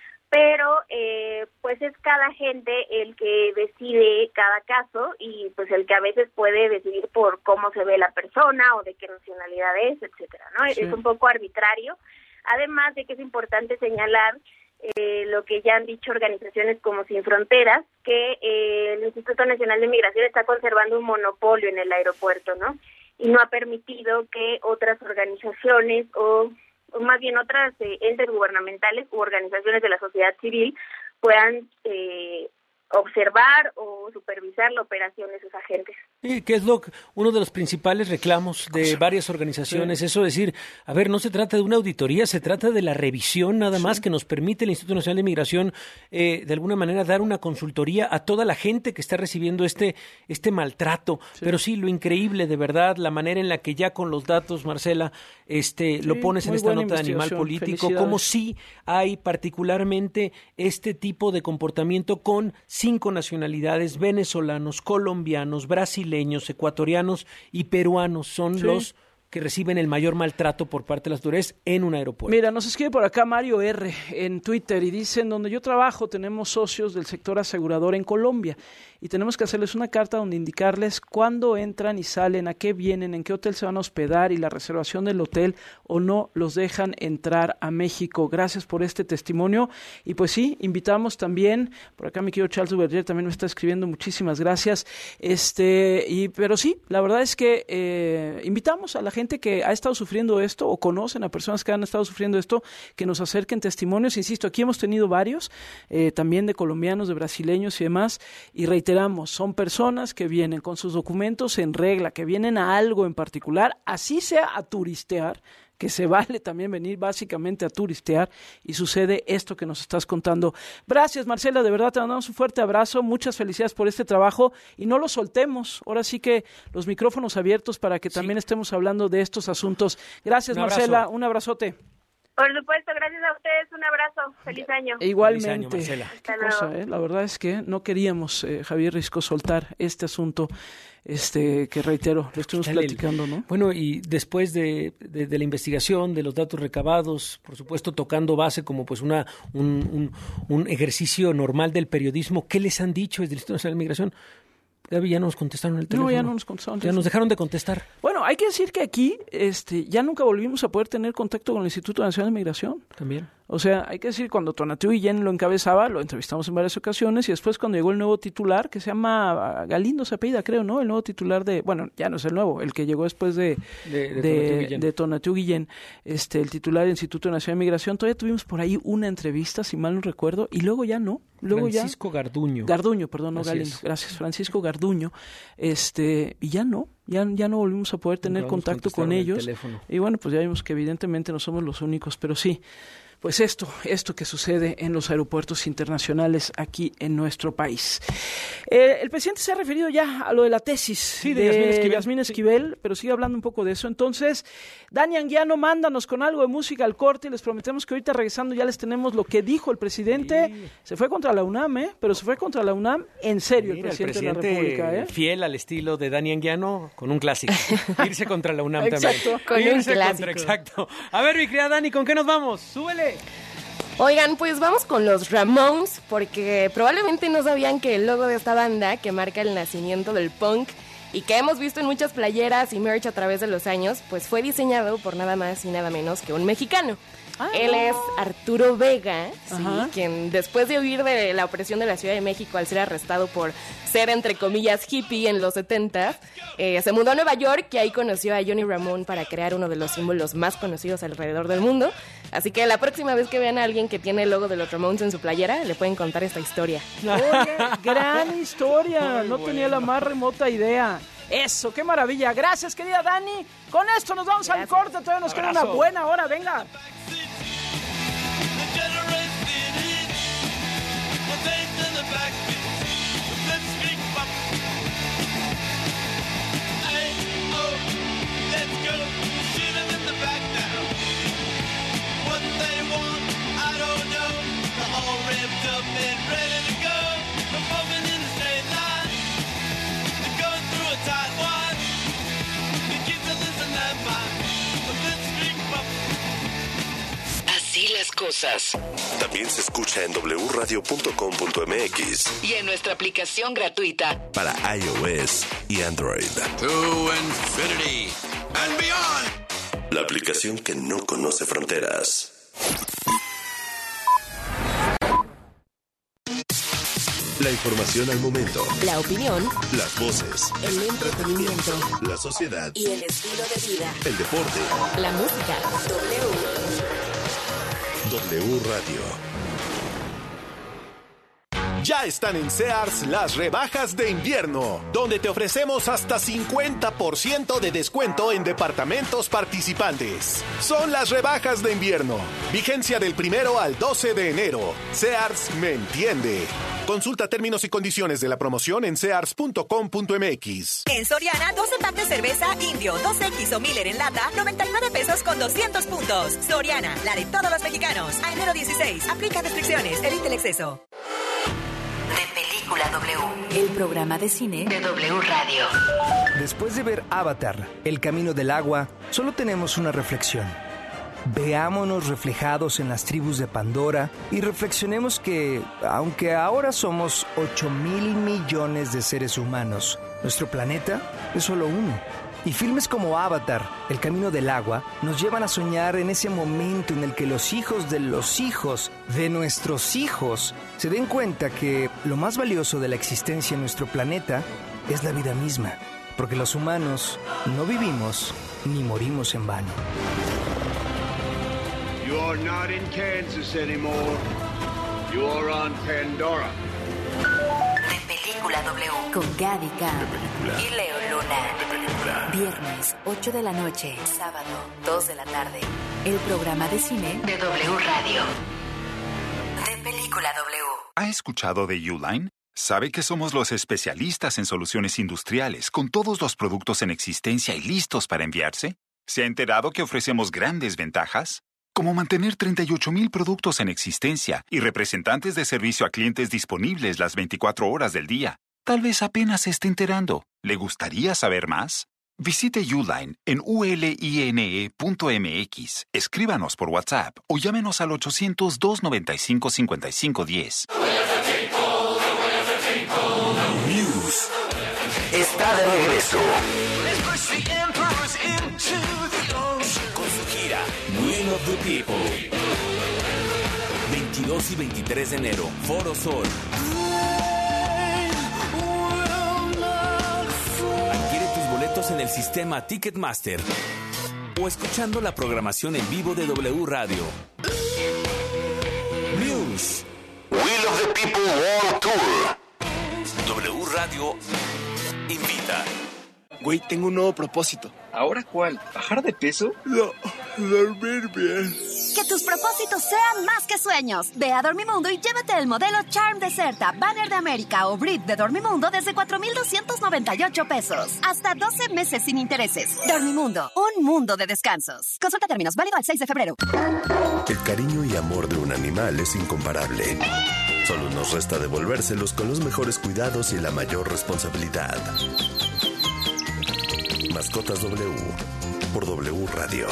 pero eh, pues es cada agente el que decide cada caso, y pues el que a veces puede decidir por cómo se ve la persona o de qué nacionalidad es, etcétera, ¿no? Sí. Es un poco arbitrario. Además de que es importante señalar eh, lo que ya han dicho organizaciones como Sin Fronteras, que eh, el Instituto Nacional de Migración está conservando un monopolio en el aeropuerto, ¿no? Y no ha permitido que otras organizaciones o, o más bien otras eh, entes gubernamentales u organizaciones de la sociedad civil puedan eh, observar o supervisar la operación de sus agentes. Sí, que es lo uno de los principales reclamos de varias organizaciones, sí. Eso decir, a ver, no se trata de una auditoría, se trata de la revisión nada más, sí. Que nos permite el Instituto Nacional de Migración eh, de alguna manera dar una consultoría a toda la gente que está recibiendo este este maltrato, sí. Pero sí, lo increíble de verdad, la manera en la que ya con los datos, Marcela, este sí, lo pones en esta nota de Animal Político, como sí hay particularmente este tipo de comportamiento con cinco nacionalidades: venezolanos, colombianos, brasileños, ecuatorianos y peruanos son sí. los que reciben el mayor maltrato por parte de las autoridades en un aeropuerto. Mira, nos escribe por acá Mario R. en Twitter y dice: en donde yo trabajo tenemos socios del sector asegurador en Colombia y tenemos que hacerles una carta donde indicarles cuándo entran y salen, a qué vienen, en qué hotel se van a hospedar y la reservación del hotel, o no los dejan entrar a México. Gracias por este testimonio. Y pues sí, invitamos también, por acá mi querido Charles Duverger también me está escribiendo, muchísimas gracias. Este, y pero sí, la verdad es que eh, invitamos a la gente que ha estado sufriendo esto o conocen a personas que han estado sufriendo esto, que nos acerquen testimonios. Insisto, aquí hemos tenido varios, eh, también de colombianos, de brasileños y demás, y reiteramos, son personas que vienen con sus documentos en regla, que vienen a algo en particular, así sea a turistear, que se vale también venir básicamente a turistear, y sucede esto que nos estás contando. Gracias, Marcela, de verdad te mandamos un fuerte abrazo, muchas felicidades por este trabajo y no lo soltemos. Ahora sí que los micrófonos abiertos para que sí. también estemos hablando de estos asuntos. Gracias, un Marcela, un abrazote. Por supuesto, gracias a ustedes, un abrazo, feliz año. E igualmente, feliz año, Marcela. Qué cosa, ¿eh? La verdad es que no queríamos, eh, Javier Risco, soltar este asunto, este que reitero, lo estuvimos Dale, platicando, ¿no? Bueno, y después de, de, de la investigación, de los datos recabados, por supuesto tocando base como pues una un, un, un ejercicio normal del periodismo, ¿qué les han dicho desde el Instituto Nacional de Migración? Gaby, ya no nos contestaron el teléfono. No, ya no nos contestaron. Ya nos dejaron de contestar. Bueno, hay que decir que aquí este, ya nunca volvimos a poder tener contacto con el Instituto Nacional de Migración. También. O sea, hay que decir, cuando Tonatiuh Guillén lo encabezaba, lo entrevistamos en varias ocasiones, y después cuando llegó el nuevo titular, que se llama Galindo, se apellida, creo, ¿no? El nuevo titular de, bueno, ya no es el nuevo, el que llegó después de, de, de, de, Tonatiuh, Guillén. de Tonatiuh Guillén, este, el titular del Instituto Nacional de Migración. Todavía tuvimos por ahí una entrevista, si mal no recuerdo, y luego ya no. Luego Francisco ya, Garduño. Garduño, perdón, no Así Galindo. Es. Gracias, Francisco Garduño. Este, y ya no, ya, ya no volvimos a poder tener contacto con ellos. Y bueno, pues ya vimos que evidentemente no somos los únicos, pero sí. pues esto, esto que sucede en los aeropuertos internacionales aquí en nuestro país. Eh, el presidente se ha referido ya a lo de la tesis sí, de, de de Yasmín Esquivel, Yasmín Esquivel sí. pero sigue hablando un poco de eso. Entonces, Dani Anguiano, mándanos con algo de música al corte y les prometemos que ahorita regresando ya les tenemos lo que dijo el presidente. Sí. Se fue contra la UNAM, ¿eh? Pero se fue contra la UNAM en serio. Mira, el, presidente el presidente de la República, ¿eh? Fiel al estilo de Dani Anguiano con un clásico. Irse contra la UNAM exacto, también. Con Irse un clásico. Contra, exacto. A ver, mi querida Dani, ¿con qué nos vamos? ¡Súbele! Oigan, pues vamos con los Ramones, porque probablemente no sabían que el logo de esta banda, que marca el nacimiento del punk y que hemos visto en muchas playeras y merch a través de los años, pues fue diseñado por nada más y nada menos que un mexicano. Ah, Él no. es Arturo Vega, sí, quien después de huir de la opresión de la Ciudad de México al ser arrestado por ser, entre comillas, hippie en los setentas, eh, se mudó a Nueva York y ahí conoció a Johnny Ramone para crear uno de los símbolos más conocidos alrededor del mundo. Así que la próxima vez que vean a alguien que tiene el logo de los Ramones en su playera, le pueden contar esta historia. Oye, gran historia, no tenía la más remota idea. Eso, qué maravilla. Gracias, querida Dani. Con esto nos vamos Gracias. al corte, todavía nos Abrazo. queda una buena hora, venga. Así las cosas. También se escucha en doble u radio punto com punto m x y en nuestra aplicación gratuita para iOS y Android. To infinity and beyond. La aplicación que no conoce fronteras. La información al momento. La opinión. Las voces. El entretenimiento. La sociedad. Y el estilo de vida. El deporte. La música. W. W Radio. Ya están en Sears las rebajas de invierno, donde te ofrecemos hasta cincuenta por ciento de descuento en departamentos participantes. Son las rebajas de invierno. Vigencia del primero al doce de enero. Sears me entiende. Consulta términos y condiciones de la promoción en sears punto com punto m x. En Soriana, doce partes cerveza Indio, dos equis o Miller en lata, noventa y nueve pesos con doscientos puntos. Soriana, la de todos los mexicanos. A enero dieciséis, aplica restricciones, evite el exceso. De Película W, el programa de cine de W Radio. Después de ver Avatar, El Camino del Agua, solo tenemos una reflexión. Veámonos reflejados en las tribus de Pandora y reflexionemos que, aunque ahora somos ocho mil millones de seres humanos, nuestro planeta es solo uno. Y filmes como Avatar, El Camino del Agua, nos llevan a soñar en ese momento en el que los hijos de los hijos de nuestros hijos se den cuenta que lo más valioso de la existencia en nuestro planeta es la vida misma, porque los humanos no vivimos ni morimos en vano. You are not in Kansas anymore. You are on Pandora. De Película W con Gaby Khan y Leo Luna. Viernes, ocho de la noche. Sábado, dos de la tarde. El programa de cine de W Radio. De Película W. ¿Ha escuchado de Uline? ¿Sabe que somos los especialistas en soluciones industriales con todos los productos en existencia y listos para enviarse? ¿Se ha enterado que ofrecemos grandes ventajas? Como mantener treinta y ocho mil productos en existencia y representantes de servicio a clientes disponibles las veinticuatro horas del día. Tal vez apenas se esté enterando. ¿Le gustaría saber más? Visite Uline en uline punto m x, escríbanos por WhatsApp o llámenos al ochocientos, dos noventa y cinco, cincuenta y cinco diez. Muse está de regreso. Con su gira Will of the People. veintidós y veintitrés de enero, Foro Sol. Adquiere tus boletos en el sistema Ticketmaster o escuchando la programación en vivo de W Radio. Muse. Will of the People World Tour. W Radio invita. Güey, tengo un nuevo propósito. ¿Ahora cuál? ¿Bajar de peso? No, dormir bien. Que tus propósitos sean más que sueños. Ve a Dormimundo y llévate el modelo Charm Deserta, Banner de América o Brit de Dormimundo desde cuatro mil doscientos noventa y ocho pesos. Hasta doce meses sin intereses. Dormimundo, un mundo de descansos. Consulta términos, válido al seis de febrero. El cariño y amor de un animal es incomparable. Solo nos resta devolvérselos con los mejores cuidados y la mayor responsabilidad. Mascotas W por W Radio.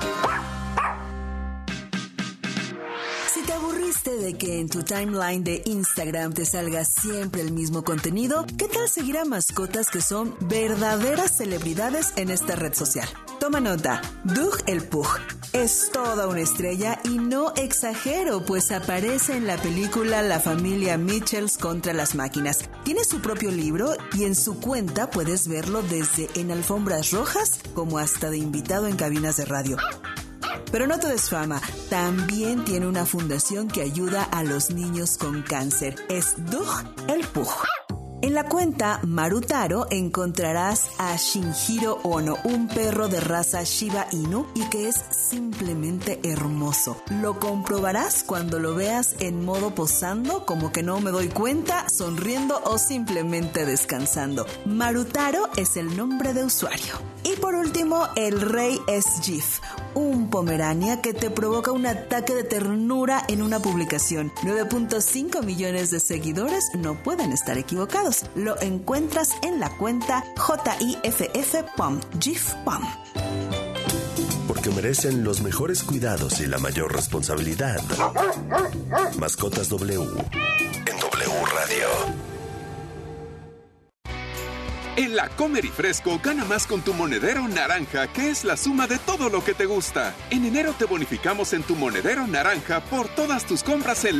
Si te aburriste de que en tu timeline de Instagram te salga siempre el mismo contenido, ¿qué tal seguir a mascotas que son verdaderas celebridades en esta red social? Toma nota, Doug el Pug es toda una estrella y no exagero, pues aparece en la película La familia Mitchells contra las máquinas. Tiene su propio libro y en su cuenta puedes verlo desde en alfombras rojas como hasta de invitado en cabinas de radio. Pero no todo es fama, también tiene una fundación que ayuda a los niños con cáncer. Es Doug el Pug. En la cuenta Marutaro encontrarás a Shinjiro Ono, un perro de raza Shiba Inu y que es simplemente hermoso. Lo comprobarás cuando lo veas en modo posando, como que no me doy cuenta, sonriendo o simplemente descansando. Marutaro es el nombre de usuario. Y por último, el rey es Jif, un pomerania que te provoca un ataque de ternura en una publicación. nueve punto cinco millones de seguidores no pueden estar equivocados. Lo encuentras en la cuenta J I F F P O M, Jif P O M. Porque merecen los mejores cuidados y la mayor responsabilidad. Mascotas W en W Radio. En la Comer y Fresco, gana más con tu monedero naranja, que es la suma de todo lo que te gusta. En enero te bonificamos en tu monedero naranja por todas tus compras en